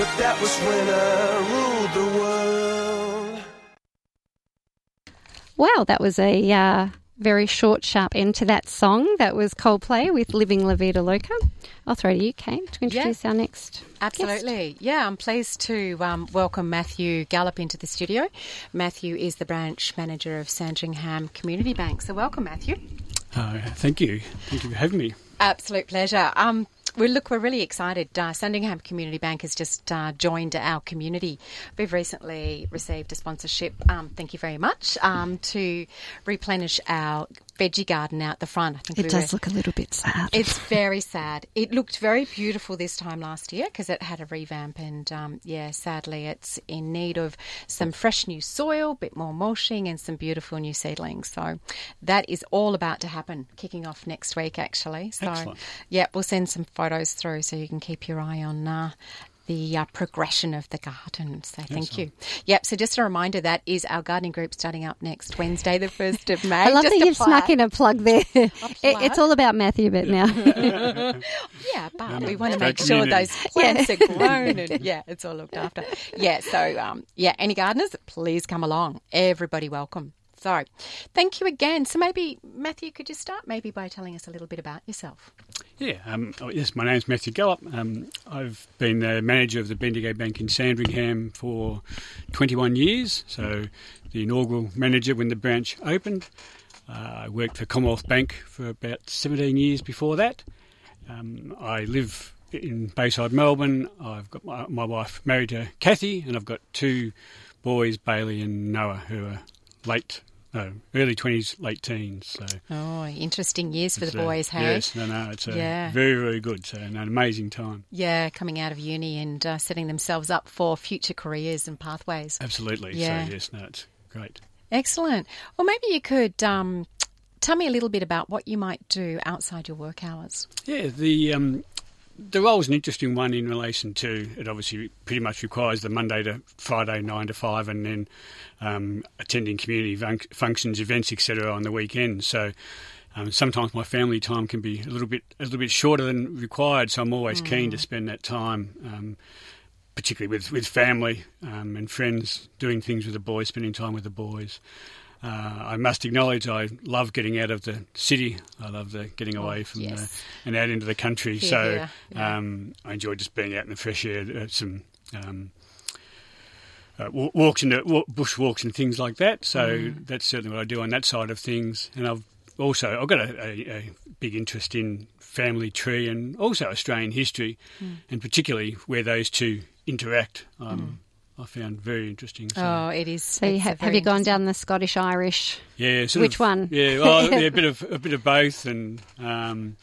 [SPEAKER 7] but that was when I ruled the world.
[SPEAKER 2] Wow, that was a uh, very short, sharp end to that song. That was Coldplay with Living La Vida Loca. I'll throw to you, Kate, to introduce
[SPEAKER 1] yeah.
[SPEAKER 2] our next
[SPEAKER 1] Absolutely.
[SPEAKER 2] guest.
[SPEAKER 1] Yeah, I'm pleased to um, welcome Matthew Gallup into the studio. Matthew is the branch manager of Sandringham Community Bank. So welcome, Matthew.
[SPEAKER 14] Uh, thank you. Thank you for having me.
[SPEAKER 1] Absolute pleasure. Um, we look, we're really excited. Uh, Sandringham Community Bank has just uh, joined our community. We've recently received a sponsorship, um, thank you very much, um, to replenish our veggie garden out the front. I think
[SPEAKER 2] It
[SPEAKER 1] we
[SPEAKER 2] does
[SPEAKER 1] were,
[SPEAKER 2] look a little bit sad.
[SPEAKER 1] It's very sad. It looked very beautiful this time last year because it had a revamp and, um, yeah, sadly it's in need of some fresh new soil, a bit more mulching and some beautiful new seedlings. So that is all about to happen, kicking off next week actually. So,
[SPEAKER 14] Excellent.
[SPEAKER 1] yeah, we'll send some photos through so you can keep your eye on uh, the uh, progression of the garden. So thank
[SPEAKER 14] Excellent.
[SPEAKER 1] you. Yep, so just a reminder, that is our gardening group starting up next Wednesday, the first of May.
[SPEAKER 2] I love
[SPEAKER 1] just
[SPEAKER 2] that
[SPEAKER 1] a
[SPEAKER 2] you've
[SPEAKER 1] plug.
[SPEAKER 2] snuck in a plug there. It,
[SPEAKER 1] plug.
[SPEAKER 2] it's all about Matthew, but now.
[SPEAKER 1] Yeah, but we want to make sure those plants are grown and, yeah, it's all looked after. Yeah, so, um, yeah, any gardeners, please come along. Everybody welcome. So, thank you again. So maybe, Matthew, could you start maybe by telling us a little bit about yourself?
[SPEAKER 14] Yeah, um, oh, yes, my name's Matthew Gallup. Um, I've been the manager of the Bendigo Bank in Sandringham for twenty-one years, so the inaugural manager when the branch opened. Uh, I worked for Commonwealth Bank for about seventeen years before that. Um, I live in Bayside, Melbourne. I've got my, my wife married to Kathy, and I've got two boys, Bailey and Noah, who are late No, early twenties, late teens. So
[SPEAKER 1] oh, interesting years for the
[SPEAKER 14] uh,
[SPEAKER 1] boys, hey?
[SPEAKER 14] Yes, no, no, it's uh,
[SPEAKER 1] yeah.
[SPEAKER 14] very, very good. So an amazing time.
[SPEAKER 1] Yeah, coming out of uni and uh, setting themselves up for future careers and pathways.
[SPEAKER 14] Absolutely.
[SPEAKER 1] Yeah.
[SPEAKER 14] So yes, no, it's great.
[SPEAKER 1] Excellent. Well, maybe you could um, tell me a little bit about what you might do outside your work hours.
[SPEAKER 14] Yeah, the um, the role's an interesting one in relation to it. Obviously, pretty much requires the Monday to Friday nine to five, and then um, attending community fun- functions, events, et cetera, on the weekend. So um, sometimes my family time can be a little bit a little bit shorter than required. So I'm always mm. keen to spend that time, um, particularly with with family um, and friends, doing things with the boys, spending time with the boys. Uh, I must acknowledge I love getting out of the city. I love the getting away from
[SPEAKER 1] yes.
[SPEAKER 14] the, and out into the country.
[SPEAKER 1] Here,
[SPEAKER 14] so
[SPEAKER 1] here, yeah.
[SPEAKER 14] um, I enjoy just being out in the fresh air. Uh, some um, uh, walks into walk, bush walks and things like that. So mm. that's certainly what I do on that side of things. And I've also I've got a, a, a big interest in family tree and also Australian history, mm. and particularly where those two interact. Um, mm. I found very interesting. So.
[SPEAKER 1] Oh, it is.
[SPEAKER 2] So you ha- have you gone down the Scottish Irish?
[SPEAKER 14] Yeah, sort
[SPEAKER 2] which
[SPEAKER 14] of,
[SPEAKER 2] one?
[SPEAKER 14] Yeah, well, yeah, a bit of a bit of both, and um,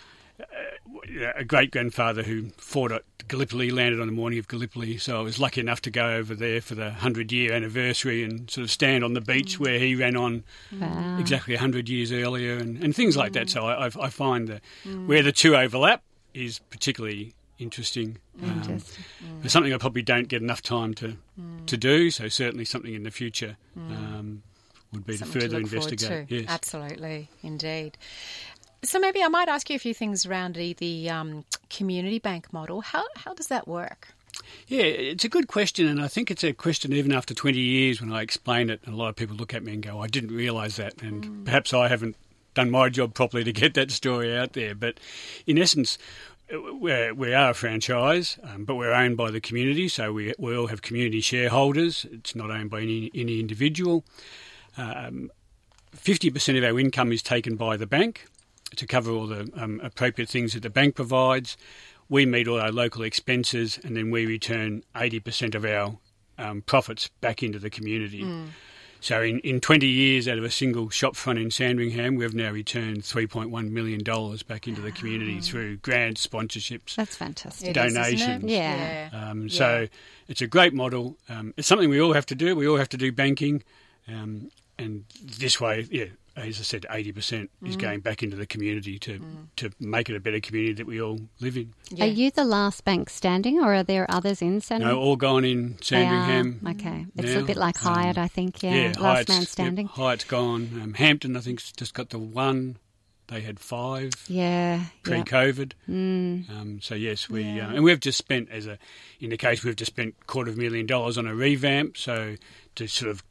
[SPEAKER 14] a great grandfather who fought at Gallipoli, landed on the morning of Gallipoli. So I was lucky enough to go over there for the hundred year anniversary and sort of stand on the beach where he ran on
[SPEAKER 2] wow.
[SPEAKER 14] exactly a hundred years earlier, and, and things like that. So I, I find that mm. where the two overlap is particularly interesting. Um, mm. Something I probably don't get enough time to mm. to do, so certainly something in the future mm. um, would be
[SPEAKER 1] something
[SPEAKER 14] to further
[SPEAKER 1] to look
[SPEAKER 14] investigate.
[SPEAKER 1] To.
[SPEAKER 14] Yes.
[SPEAKER 1] Absolutely, indeed. So maybe I might ask you a few things around the, the um, community bank model. How how does that work?
[SPEAKER 14] Yeah, it's a good question, and I think it's a question even after twenty years when I explain it, and a lot of people look at me and go, I didn't realise that, and mm. perhaps I haven't done my job properly to get that story out there. But in essence, We're, we are a franchise, um, but we're owned by the community, so we, we all have community shareholders. It's not owned by any, any individual. Um, fifty percent of our income is taken by the bank to cover all the um, appropriate things that the bank provides. We meet all our local expenses, and then we return eighty percent of our um, profits back into the community. Mm. So in, in twenty years, out of a single shop front in Sandringham, we've now returned three point one million dollars back into the community through grants, sponsorships,
[SPEAKER 2] That's fantastic.
[SPEAKER 14] donations.
[SPEAKER 1] It is, isn't it? Yeah.
[SPEAKER 14] Um,
[SPEAKER 1] yeah.
[SPEAKER 14] So it's a great model. Um, it's something we all have to do. We all have to do banking. Um, and this way, yeah, as I said, eighty percent is mm. going back into the community to, mm. to make it a better community that we all live in.
[SPEAKER 2] Yeah. Are you the last bank standing, or are there others in Sandringham?
[SPEAKER 14] No, all gone in Sandringham.
[SPEAKER 2] Okay. It's
[SPEAKER 14] now.
[SPEAKER 2] a bit like Hyatt,
[SPEAKER 14] um,
[SPEAKER 2] I think, yeah.
[SPEAKER 14] yeah
[SPEAKER 2] last
[SPEAKER 14] Hyatt's,
[SPEAKER 2] man standing.
[SPEAKER 14] Yep, Hyatt's gone. Um, Hampton, I think, has just got the one. they had five
[SPEAKER 2] yeah,
[SPEAKER 14] pre-COVID.
[SPEAKER 2] Yep. Mm.
[SPEAKER 14] Um, so yes, we
[SPEAKER 2] Yeah.
[SPEAKER 14] uh, and we've just spent as a in the case we've just spent quarter of a million dollars on a revamp. So to sort of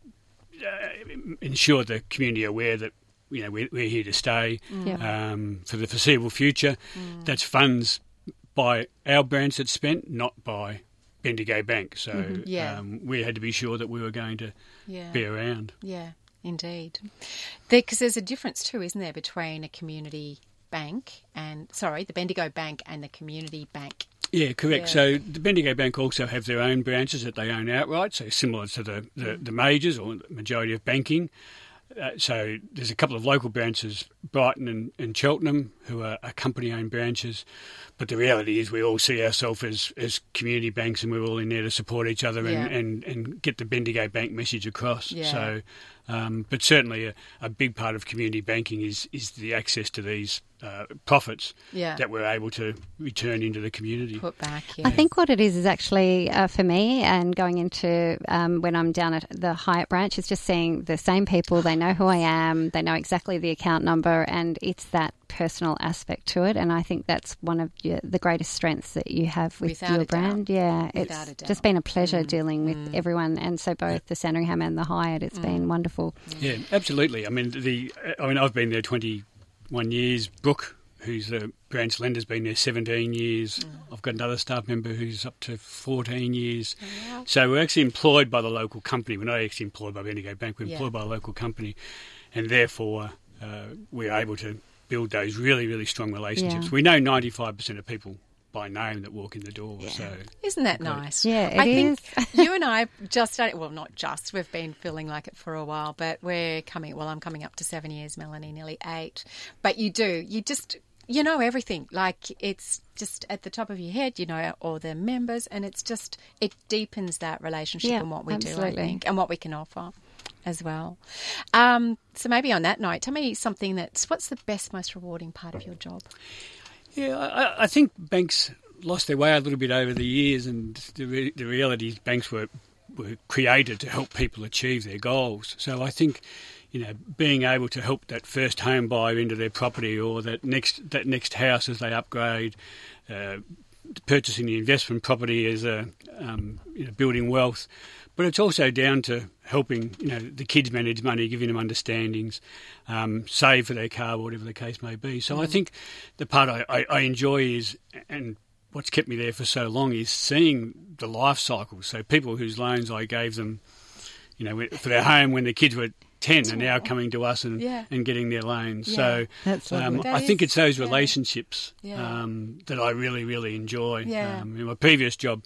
[SPEAKER 14] uh, ensure the community are aware that you know we're, we're here to stay
[SPEAKER 2] Mm. Yep.
[SPEAKER 14] um, for the foreseeable future.
[SPEAKER 2] Mm.
[SPEAKER 14] That's funds by our branch that's spent, not by Bendigo Bank. So
[SPEAKER 1] Mhm. Yeah.
[SPEAKER 14] um, we had to be sure that we were going to
[SPEAKER 1] Yeah.
[SPEAKER 14] be around.
[SPEAKER 1] Yeah, indeed. Because there's a difference too, isn't there, between a community bank and, sorry, the Bendigo Bank and the community bank.
[SPEAKER 14] Yeah, correct.
[SPEAKER 1] Yeah.
[SPEAKER 14] So the Bendigo Bank also have their own branches that they own outright, so similar to the, the, the majors or the majority of banking. Uh, so there's a couple of local branches, Brighton and, and Cheltenham, who are, are company-owned branches. But the reality is we all see ourselves as, as community banks, and we're all in there to support each other
[SPEAKER 1] Yeah.
[SPEAKER 14] and, and, and get the Bendigo Bank message across.
[SPEAKER 1] Yeah.
[SPEAKER 14] So, um, but certainly a, a big part of community banking is, is the access to these uh, profits
[SPEAKER 1] Yeah.
[SPEAKER 14] that we're able to return into the community.
[SPEAKER 1] Put back, yeah.
[SPEAKER 2] I think what it is is actually uh, for me, and going into um, when I'm down at the Hyatt branch, is just seeing the same people. They know who I am. They know exactly the account number, and it's that personal aspect to it. And I think that's one of your, the greatest strengths that you have with
[SPEAKER 1] Without
[SPEAKER 2] your
[SPEAKER 1] a doubt.
[SPEAKER 2] brand. Yeah,
[SPEAKER 1] Without a
[SPEAKER 2] it's
[SPEAKER 1] doubt.
[SPEAKER 2] just been a pleasure
[SPEAKER 1] Mm.
[SPEAKER 2] dealing with
[SPEAKER 1] Mm.
[SPEAKER 2] everyone, and so both the Sandringham and the Hyatt. It's
[SPEAKER 1] Mm.
[SPEAKER 2] been wonderful.
[SPEAKER 14] Yeah, absolutely. I mean, the I mean, I've been there twenty-one years. Brooke, who's the branch lender, has been there seventeen years.
[SPEAKER 1] Mm.
[SPEAKER 14] I've got another staff member who's up to fourteen years.
[SPEAKER 1] Oh, wow.
[SPEAKER 14] So we're actually employed by the local company. We're not actually employed by Bendigo Bank. We're
[SPEAKER 1] Yeah.
[SPEAKER 14] employed by a local company, and therefore uh, we're able to build those really, really strong relationships.
[SPEAKER 1] Yeah.
[SPEAKER 14] We know ninety-five percent of people by name that walk in the door. So
[SPEAKER 1] Isn't that
[SPEAKER 14] great.
[SPEAKER 1] nice?
[SPEAKER 2] Yeah, it
[SPEAKER 1] I
[SPEAKER 2] is.
[SPEAKER 1] think you and I just started, well, not just, we've been feeling like it for a while, but we're coming, well, I'm coming up to seven years, Melanie, nearly eight. But you do, you just, you know everything. Like, it's just at the top of your head, you know, all the members, and it's just, it deepens that relationship
[SPEAKER 2] Yeah,
[SPEAKER 1] and what we do,
[SPEAKER 2] absolutely.
[SPEAKER 1] I think, and what we can offer as well. Um, so maybe on that note, tell me something that's, what's the best, most rewarding part of your job?
[SPEAKER 14] Yeah, I, I think banks lost their way a little bit over the years, and the, re- the reality is banks were were created to help people achieve their goals. So I think, you know, being able to help that first home buyer into their property, or that next that next house as they upgrade, uh, purchasing the investment property as a um, you know, building wealth. But it's also down to helping, you know, the kids manage money, giving them understandings, um, save for their car, whatever the case may be. So I think the part I, I, I enjoy is, and what's kept me there for so long, is seeing the life cycle. So people whose loans I gave them, you know, for their home when their kids were ten are now coming to us and,
[SPEAKER 1] Yeah.
[SPEAKER 14] and getting their loans.
[SPEAKER 1] Yeah.
[SPEAKER 14] So
[SPEAKER 2] That's
[SPEAKER 14] um,
[SPEAKER 2] lovely.
[SPEAKER 14] I
[SPEAKER 1] That
[SPEAKER 14] think
[SPEAKER 1] is-
[SPEAKER 14] it's those
[SPEAKER 1] yeah.
[SPEAKER 14] relationships
[SPEAKER 1] Yeah.
[SPEAKER 14] um, that I really, really enjoy.
[SPEAKER 1] Yeah.
[SPEAKER 14] Um, in my previous job,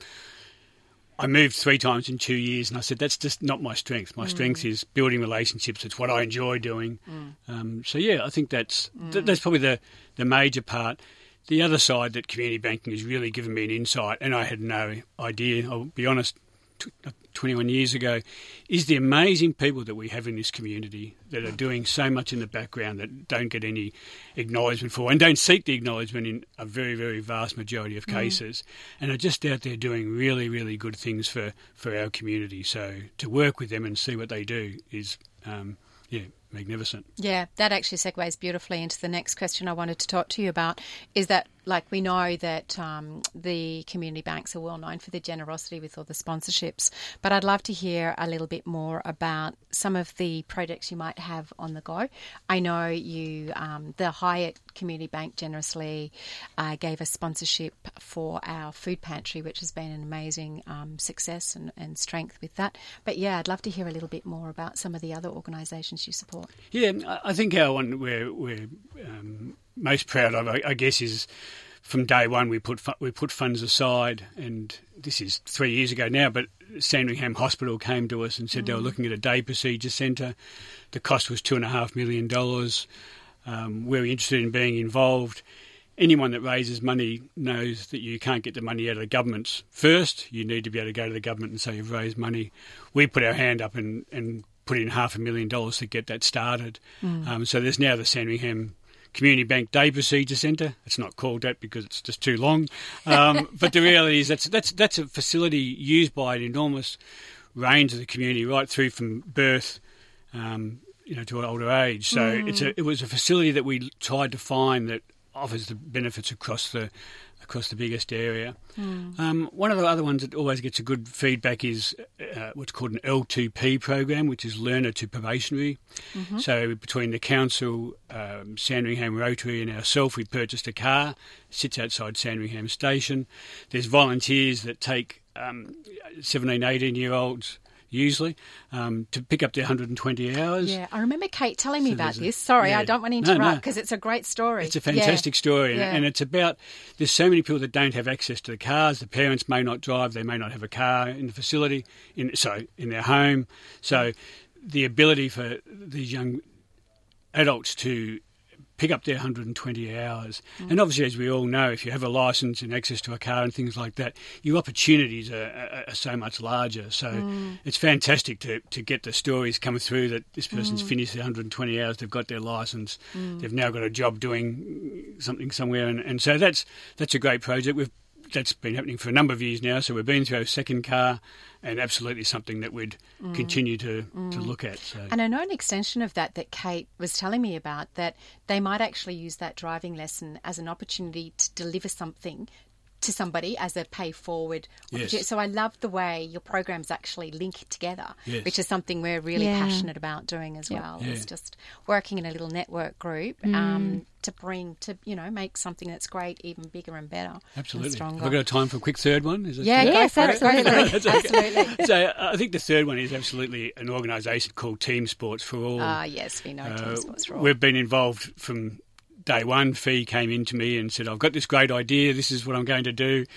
[SPEAKER 14] I moved three times in two years, and I said, that's just not my strength. My
[SPEAKER 1] Mm.
[SPEAKER 14] strength is building relationships. It's what I enjoy doing.
[SPEAKER 1] Mm.
[SPEAKER 14] Um, so, yeah, I think that's th- that's probably the, the major part. The other side that community banking has really given me an insight, and I had no idea, I'll be honest, t- twenty-one years ago, is the amazing people that we have in this community that are doing so much in the background that don't get any acknowledgement for, and don't seek the acknowledgement in a very, very vast majority of cases, and are just out there doing really, really good things for, for our community. So to work with them and see what they do is, um, yeah, magnificent.
[SPEAKER 1] Yeah, that actually segues beautifully into the next question I wanted to talk to you about, is that, like, we know that um, the community banks are well known for their generosity with all the sponsorships, but I'd love to hear a little bit more about some of the projects you might have on the go. I know you, um, the Hyatt Community Bank generously uh, gave us sponsorship for our food pantry, which has been an amazing um, success and, and strength with that. But yeah, I'd love to hear a little bit more about some of the other organisations you support.
[SPEAKER 14] Yeah, I I think our one we're, we're um, most proud of, I, I guess, is from day one we put fu- we put funds aside, and this is three years ago now. But Sandringham Hospital came to us and said they were looking at a day procedure centre. The cost was two and a half million dollars. Um, we're interested in being involved. Anyone that raises money knows that you can't get the money out of the governments first. You need to be able to go to the government and say you've raised money. We put our hand up and, and put in half a million dollars to get that started.
[SPEAKER 1] Mm.
[SPEAKER 14] Um, so there's now the Sandringham Community Bank Day Procedure Centre. It's not called that because it's just too long. Um, but the reality is that's that's that's a facility used by an enormous range of the community, right through from birth, um, you know, to an older age. So
[SPEAKER 1] Mm.
[SPEAKER 14] it's a, it was a facility that we tried to find that offers the benefits across the across the biggest area.
[SPEAKER 1] Mm.
[SPEAKER 14] Um, one of the other ones that always gets a good feedback is uh, what's called an L two P program, which is learner to probationary.
[SPEAKER 1] Mhm.
[SPEAKER 14] So between the council, um, Sandringham Rotary and ourselves, we purchased a car, sits outside Sandringham Station. There's volunteers that take um, seventeen, eighteen-year-olds usually, um, to pick up their one hundred twenty hours.
[SPEAKER 1] Yeah, I remember Kate telling me
[SPEAKER 14] So
[SPEAKER 1] about
[SPEAKER 14] there's a-
[SPEAKER 1] this. Sorry,
[SPEAKER 14] yeah.
[SPEAKER 1] I don't want to
[SPEAKER 14] No,
[SPEAKER 1] interrupt
[SPEAKER 14] no.
[SPEAKER 1] because it's a great story.
[SPEAKER 14] It's a fantastic story, and,
[SPEAKER 1] Yeah.
[SPEAKER 14] and it's about there's so many people that don't have access to the cars. The parents may not drive; they may not have a car in the facility, in so in their home. So the ability for these young adults to pick up their one hundred twenty hours,
[SPEAKER 1] Mm.
[SPEAKER 14] and obviously, as we all know, if you have a license and access to a car and things like that, your opportunities are, are, are so much larger. So
[SPEAKER 1] Mm.
[SPEAKER 14] it's fantastic to, to get the stories come through that this person's
[SPEAKER 1] Mm.
[SPEAKER 14] finished their one hundred twenty hours, they've got their license,
[SPEAKER 1] Mm.
[SPEAKER 14] they've now got a job doing something somewhere, and, and so that's that's a great project. We've that's been happening for a number of years now. So we've been through our second car, and absolutely something that we'd
[SPEAKER 1] Mm.
[SPEAKER 14] continue to, to
[SPEAKER 1] Mm.
[SPEAKER 14] look at. So.
[SPEAKER 1] And I know an extension of that that Kate was telling me about, that they might actually use that driving lesson as an opportunity to deliver something to somebody as a pay forward
[SPEAKER 14] Yes.
[SPEAKER 1] opportunity. So I love the way your programs actually link together,
[SPEAKER 14] Yes.
[SPEAKER 1] which is something we're really
[SPEAKER 2] Yeah.
[SPEAKER 1] passionate about doing as
[SPEAKER 2] Yeah.
[SPEAKER 1] well.
[SPEAKER 14] Yeah.
[SPEAKER 1] It's just working in a little network group
[SPEAKER 2] Mm.
[SPEAKER 1] um, to bring, to, you know, make something that's great even bigger and better.
[SPEAKER 14] Absolutely.
[SPEAKER 1] And stronger.
[SPEAKER 14] Have I got time for a quick third one? Is it
[SPEAKER 1] Yeah,
[SPEAKER 14] fair?
[SPEAKER 1] go
[SPEAKER 2] Yes,
[SPEAKER 1] for it, go for it.
[SPEAKER 14] That's okay.
[SPEAKER 1] Absolutely.
[SPEAKER 14] So uh, I think the third one is absolutely an organisation called Team Sports for All.
[SPEAKER 1] Ah, yes, we know
[SPEAKER 14] Uh,
[SPEAKER 1] Team Sports for All.
[SPEAKER 14] We've been involved from day one. Fee came in to me and said, I've got this great idea. This is what I'm going to do.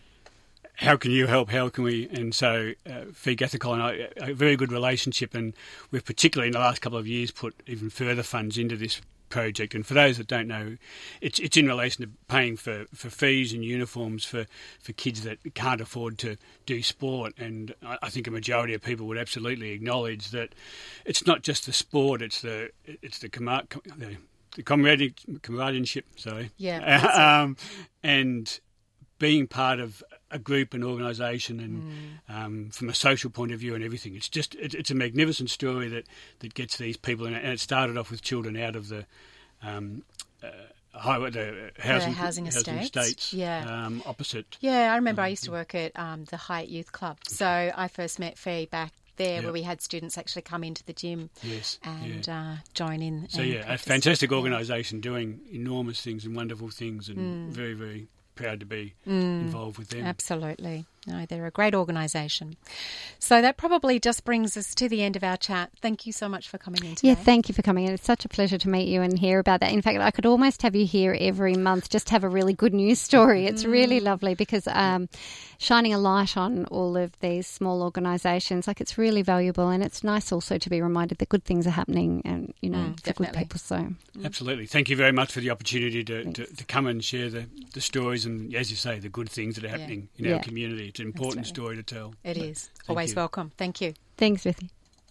[SPEAKER 14] How can you help? How can we? And so uh, Fee Gathicol and I, a very good relationship, and we've particularly in the last couple of years put even further funds into this project. And for those that don't know, it's it's in relation to paying for, for fees and uniforms for, for kids that can't afford to do sport. And I, I think a majority of people would absolutely acknowledge that it's not just the sport; it's the it's the comma- com- the, the camaraderie, comradeship. Sorry,
[SPEAKER 1] Yeah, that's it.
[SPEAKER 14] um, and being part of a group, an organisation, and
[SPEAKER 1] Mm.
[SPEAKER 14] um, from a social point of view and everything. It's just it, it's a magnificent story that, that gets these people, in, and it started off with children out of the um, uh, highway, the housing,
[SPEAKER 1] housing estates.
[SPEAKER 14] estates,
[SPEAKER 1] Yeah.
[SPEAKER 14] um, opposite.
[SPEAKER 1] Yeah, I remember I used to work at um, the Hyatt Youth Club. So I first met Fee back there
[SPEAKER 14] Yep.
[SPEAKER 1] where we had students actually come into the gym
[SPEAKER 14] Yes,
[SPEAKER 1] and
[SPEAKER 14] yeah.
[SPEAKER 1] uh, join in.
[SPEAKER 14] So
[SPEAKER 1] and
[SPEAKER 14] yeah, a
[SPEAKER 1] practice.
[SPEAKER 14] fantastic
[SPEAKER 1] Yeah.
[SPEAKER 14] organisation doing enormous things and wonderful things, and
[SPEAKER 1] Mm.
[SPEAKER 14] very very proud to be
[SPEAKER 1] Mm.
[SPEAKER 14] involved with them.
[SPEAKER 1] Absolutely. No, they're a great organisation. So that probably just brings us to the end of our chat. Thank you so much for coming in today.
[SPEAKER 2] Yeah, thank you for coming in. It's such a pleasure to meet you and hear about that. In fact, I could almost have you here every month, just to have a really good news story. It's really lovely because um, shining a light on all of these small organisations, like it's really valuable, and it's nice also to be reminded that good things are happening and, you know,
[SPEAKER 1] Mm,
[SPEAKER 2] for good
[SPEAKER 1] definitely.
[SPEAKER 2] people. So
[SPEAKER 14] Absolutely. Thank you very much for the opportunity to, to, to come and share the, the stories and, as you say, the good things that are happening in
[SPEAKER 2] Yeah.
[SPEAKER 14] our community. It's an important
[SPEAKER 1] Absolutely.
[SPEAKER 14] story to tell.
[SPEAKER 1] It
[SPEAKER 14] So,
[SPEAKER 1] is.
[SPEAKER 14] thank
[SPEAKER 1] Always
[SPEAKER 14] you.
[SPEAKER 1] welcome. Thank you.
[SPEAKER 2] thanks, Ruthie.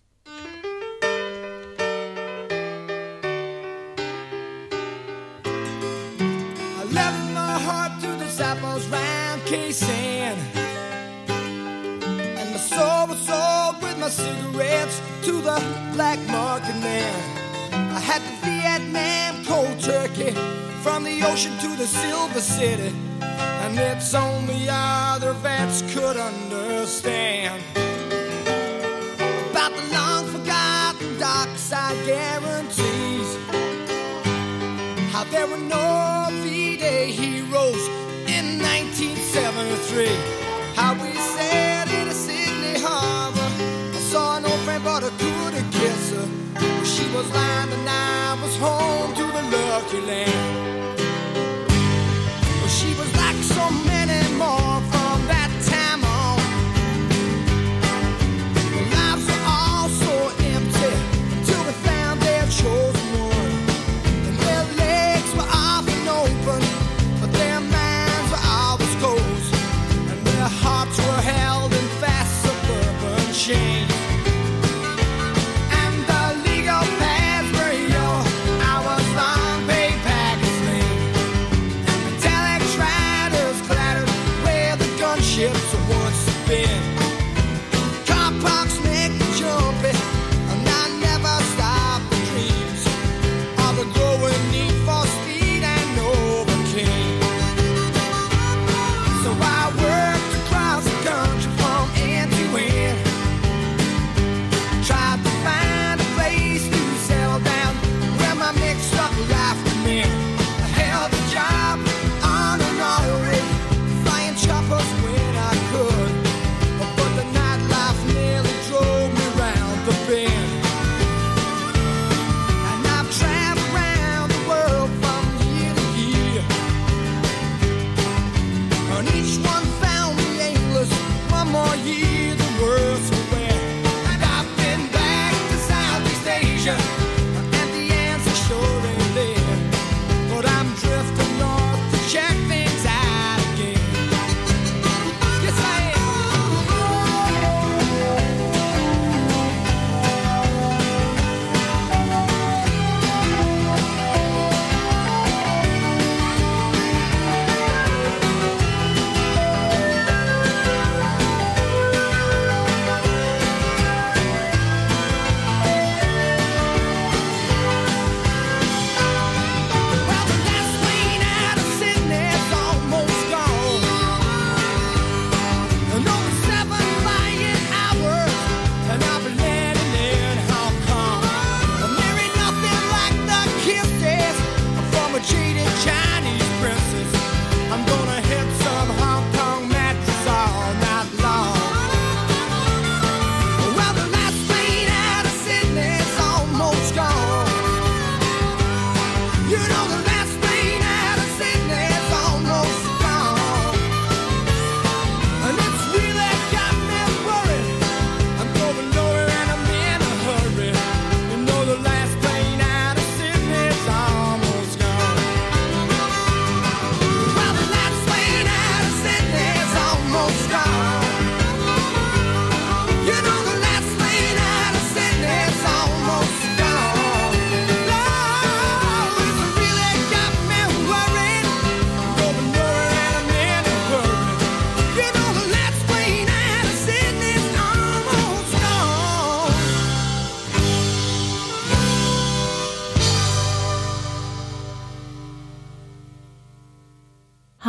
[SPEAKER 7] I left my heart to disciples round K-San, and my soul was sold with my cigarettes to the black market man. I had the Vietnam cold turkey from the ocean to the Silver City, and it's only other vets could understand about the long forgotten dark side guarantees. How there were no V-Day heroes in nineteen seventy-three. How we sailed into Sydney Harbor. I saw an old friend but I couldn't kiss her. She was lying and I was home to the lucky land. Well, she was like so many more from that time on. Their lives were all so empty until they found their chosen one. And their legs were off and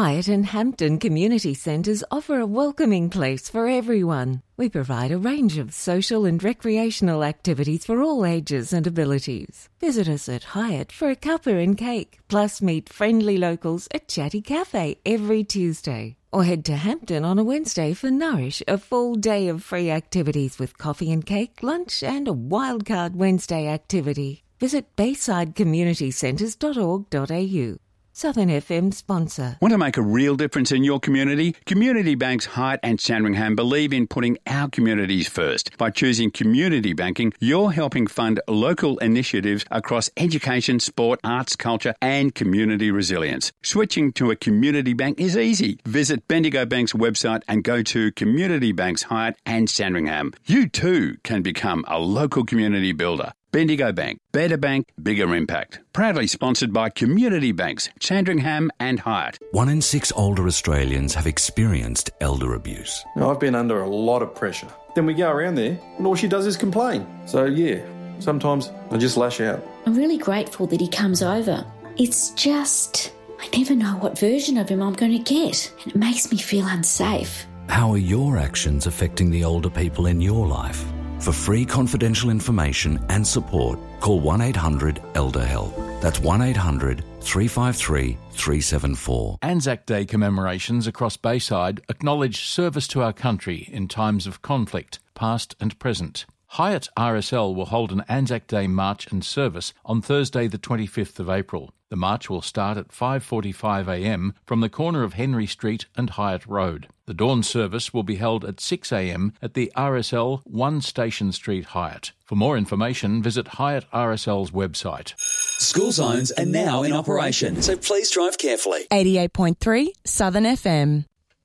[SPEAKER 8] Hyatt and Hampton community centres offer a welcoming place for everyone. We provide a range of social and recreational activities for all ages and abilities. Visit us at Hyatt for a cuppa and cake, plus meet friendly locals at Chatty Cafe every Tuesday. Or head to Hampton on a Wednesday for Nourish, a full day of free activities with coffee and cake, lunch and a wildcard Wednesday activity. Visit bayside community centres dot org dot a u. Southern F M sponsor.
[SPEAKER 15] Want to make a real difference in your community? Community Banks Hyatt and Sandringham believe in putting our communities first. By choosing community banking, you're helping fund local initiatives across education, sport, arts, culture and community resilience. Switching to a community bank is easy. Visit Bendigo Bank's website and go to Community Banks Hyatt and Sandringham. You too can become a local community builder. Bendigo Bank. Better bank, bigger impact. Proudly sponsored by Community Banks, Sandringham and Hyatt.
[SPEAKER 16] One in six older Australians have experienced elder abuse.
[SPEAKER 17] I've been under a lot of pressure. Then we go around there and all she does is complain. So yeah, sometimes I just lash out.
[SPEAKER 18] I'm really grateful that he comes over. It's just, I never know what version of him I'm going to get, and it makes me feel unsafe.
[SPEAKER 16] How are your actions affecting the older people in your life? For free confidential information and support, call one eight hundred elder help. That's one eight hundred three five three three seven four.
[SPEAKER 10] Anzac Day commemorations across Bayside acknowledge service to our country in times of conflict, past and present. Hyatt R S L will hold an Anzac Day march and service on Thursday the twenty-fifth of April. The march will start at five forty-five a m from the corner of Henry Street and Hyatt Road. The dawn service will be held at six a m at the R S L one Station Street Hyatt. For more information, visit Hyatt R S L's website.
[SPEAKER 19] School zones are now in operation, so please drive carefully.
[SPEAKER 20] eighty-eight point three Southern F M.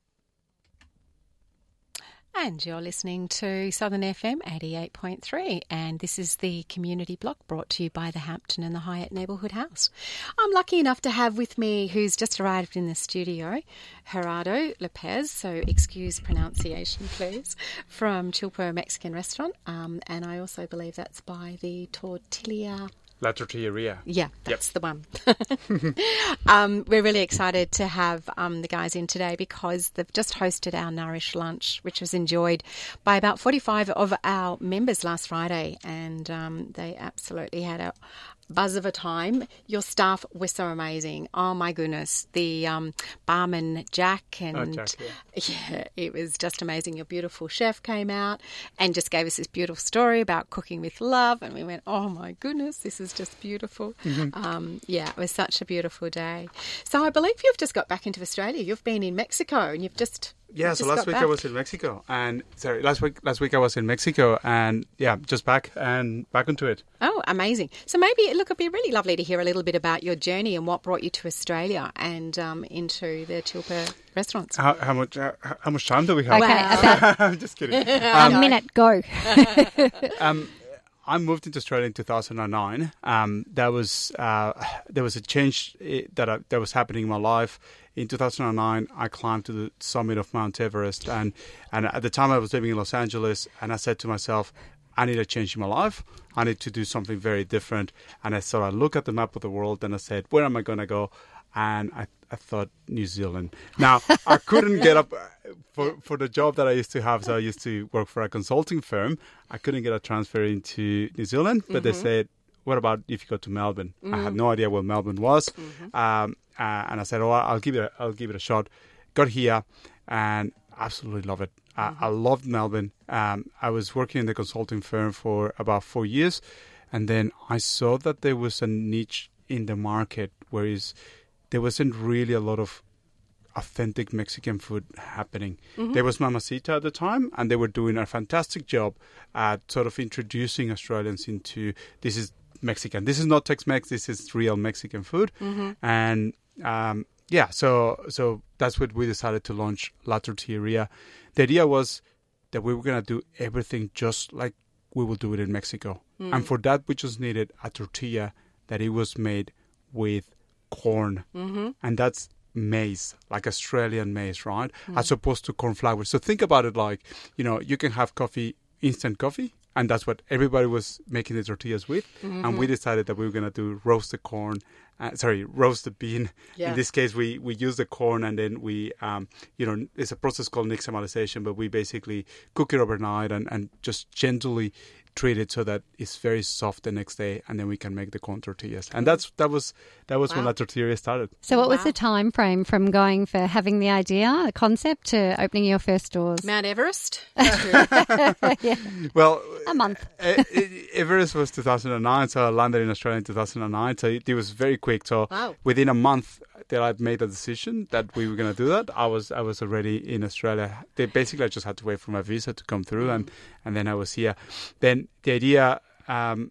[SPEAKER 1] And you're listening to Southern F M eighty-eight point three, and this is the Community Block brought to you by the Hampton and the Hyatt Neighbourhood House. I'm lucky enough to have with me, who's just arrived in the studio, Gerardo Lopez, so excuse pronunciation please, from Chilpo Mexican Restaurant, um, and I also believe that's by the Tortilla...
[SPEAKER 21] La Tortilleria.
[SPEAKER 1] Yeah, that's yep. the one. um, we're really excited to have um, the guys in today because they've just hosted our Nourish Lunch, which was enjoyed by about forty-five of our members last Friday, and um, they absolutely had a buzz of a time. Your staff were so amazing. Oh my goodness. The um, barman Jack and
[SPEAKER 21] oh, Jack, yeah.
[SPEAKER 1] yeah, it was just amazing. Your beautiful chef came out and just gave us this beautiful story about cooking with love, and we went, oh my goodness, this is just beautiful. Mm-hmm. Um, yeah, it was such a beautiful day. So I believe you've just got back into Australia. You've been in Mexico and you've just
[SPEAKER 21] Yeah, so last week back. I was in Mexico, and sorry, last week last week I was in Mexico, and yeah, just back and back into it.
[SPEAKER 1] Oh, amazing! So maybe look, it'd be really lovely to hear a little bit about your journey and what brought you to Australia and um, into the Chilpo restaurants.
[SPEAKER 21] How, how much how, how much time do we have?
[SPEAKER 2] Okay,
[SPEAKER 21] I'm just kidding.
[SPEAKER 2] Um, a minute, go.
[SPEAKER 21] um, I moved into Australia in two thousand nine. Um, that was uh, there was a change that I, that was happening in my life. In two thousand nine, I climbed to the summit of Mount Everest, and, and at the time I was living in Los Angeles, and I said to myself, I need a change in my life. I need to do something very different. And I so I looked at the map of the world, and I said, where am I going to go? And I, I thought New Zealand. Now, I couldn't get up for, for the job that I used to have, so I used to work for a consulting firm. I couldn't get a transfer into New Zealand, but mm-hmm. they said, what about if you go to Melbourne? Mm-hmm. I had no idea what Melbourne was. Mm-hmm. Um, uh, and I said, oh, I'll give it a, I'll give it a shot. Got here and absolutely love it. Mm-hmm. I, I loved Melbourne. Um, I was working in the consulting firm for about four years. And then I saw that there was a niche in the market where is there wasn't really a lot of authentic Mexican food happening. Mm-hmm. There was Mamacita at the time, and they were doing a fantastic job at sort of introducing Australians into this is Mexican. This is not Tex-Mex. This is real Mexican food. Mm-hmm. And um, yeah, so so that's what we decided to launch La Tortilleria. The idea was that we were going to do everything just like we will do it in Mexico. Mm. And for that, we just needed a tortilla that it was made with corn. Mm-hmm. And that's maize, like Australian maize, right? Mm. As opposed to corn flour. So think about it like, you know, you can have coffee, instant coffee, and that's what everybody was making the tortillas with.
[SPEAKER 3] Mhm.
[SPEAKER 21] And we decided that we were going to do roasted corn, uh, sorry, roasted bean.
[SPEAKER 3] Yeah.
[SPEAKER 21] In this case, we, we use the corn and then we, um, you know, it's a process called nixtamalization, but we basically cook it overnight and, and just gently treat it so that it's very soft the next day, and then we can make the corn tortillas. And that's that was that was when
[SPEAKER 2] Wow.
[SPEAKER 21] La Tortilleria started.
[SPEAKER 2] So what was the time frame from going for having the idea, the concept, to opening your first stores?
[SPEAKER 1] Mount Everest?
[SPEAKER 2] Yeah.
[SPEAKER 21] Well,
[SPEAKER 2] a month.
[SPEAKER 21] E- E- Everest was two thousand nine, so I landed in Australia in two thousand nine. So it, it was very quick. So
[SPEAKER 1] Wow.
[SPEAKER 21] within a month that I'd made the decision that we were going to do that, I was I was already in Australia. They basically I just had to wait for my visa to come through, and, and then I was here. Then the idea, um,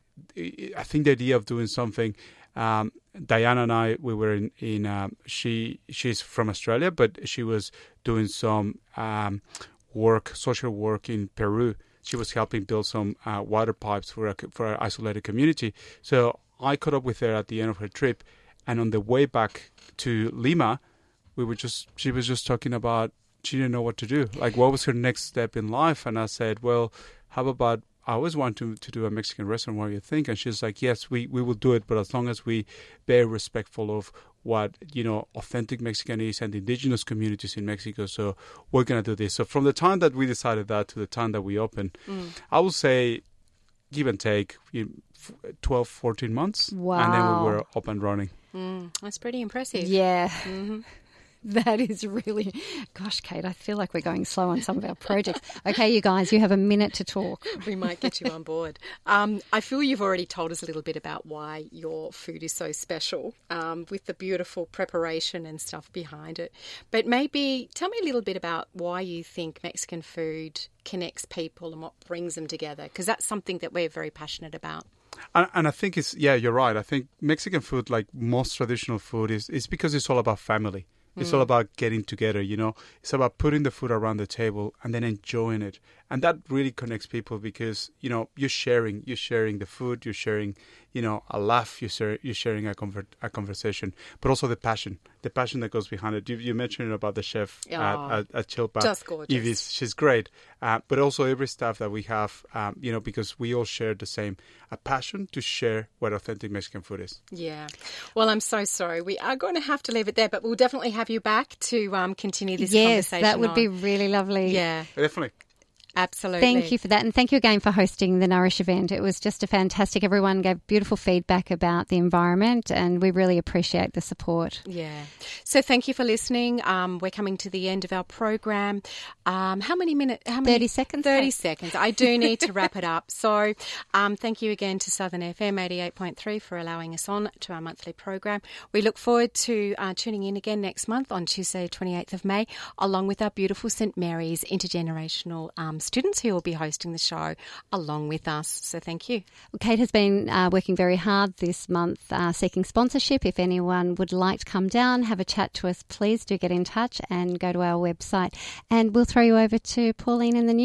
[SPEAKER 21] I think the idea of doing something. Um, Diana and I, we were in. in um, she she's from Australia, but she was doing some um, work, social work in Peru. She was helping build some uh, water pipes for a, for an isolated community. So I caught up with her at the end of her trip, and on the way back to Lima, we were just she was just talking about she didn't know what to do. Like, what was her next step in life? And I said, well, how about I always want to to do a Mexican restaurant. What do you think? And she's like, yes, we, we will do it, but as long as we very respectful of what, you know, authentic Mexican is and indigenous communities in Mexico. So we're going to do this. So from the time that we decided that to the time that we opened,
[SPEAKER 1] Mm.
[SPEAKER 21] I would say give and take you know, twelve, fourteen months.
[SPEAKER 2] Wow.
[SPEAKER 21] And then we were up and running.
[SPEAKER 1] Mm, that's pretty impressive.
[SPEAKER 2] Yeah.
[SPEAKER 1] hmm
[SPEAKER 2] That is really, gosh, Kate, I feel like we're going slow on some of our projects. Okay, you guys, you have a minute to talk.
[SPEAKER 1] We might get you on board. Um, I feel you've already told us a little bit about why your food is so special, um, with the beautiful preparation and stuff behind it. But maybe tell me a little bit about why you think Mexican food connects people and what brings them together, because that's something that we're very passionate about.
[SPEAKER 21] And, and I think it's, yeah, you're right. I think Mexican food, like most traditional food, is, is because it's all about family. It's
[SPEAKER 1] Mm.
[SPEAKER 21] all about getting together, you know. It's about putting the food around the table and then enjoying it. And that really connects people because, you know, you're sharing. You're sharing the food. You're sharing, you know, a laugh. You're, share, you're sharing a, conver- a conversation. But also the passion. The passion that goes behind it. You, you mentioned about the chef
[SPEAKER 1] Oh,
[SPEAKER 21] at, at, at Chilpa.
[SPEAKER 1] just gorgeous.
[SPEAKER 21] Evis. She's great. Uh, but also every staff that we have, um, you know, because we all share the same, a passion to share what authentic Mexican food is.
[SPEAKER 1] Yeah. Well, I'm so sorry. We are going to have to leave it there, but we'll definitely have you back to um, continue this
[SPEAKER 2] Yes,
[SPEAKER 1] conversation.
[SPEAKER 2] that would
[SPEAKER 1] on.
[SPEAKER 2] be really lovely.
[SPEAKER 1] Yeah,
[SPEAKER 21] Definitely.
[SPEAKER 1] absolutely.
[SPEAKER 2] Thank you for that. And thank you again for hosting the Nourish event. It was just a fantastic, everyone gave beautiful feedback about the environment and we really appreciate the support.
[SPEAKER 1] Yeah. So thank you for listening. Um, we're coming to the end of our program. Um, how many minutes? How many?
[SPEAKER 2] thirty seconds.
[SPEAKER 1] thirty
[SPEAKER 2] Kate.
[SPEAKER 1] seconds. I do need to wrap it up. So um, thank you again to Southern F M eighty-eight point three for allowing us on to our monthly program. We look forward to uh, tuning in again next month on Tuesday, twenty-eighth of May, along with our beautiful St Mary's intergenerational um, students who will be hosting the show along with us. So thank you.
[SPEAKER 2] Well, Kate has been uh, working very hard this month uh, seeking sponsorship. If anyone would like to come down, have a chat to us, please do get in touch and go to our website. And we'll throw you over to Pauline in the news.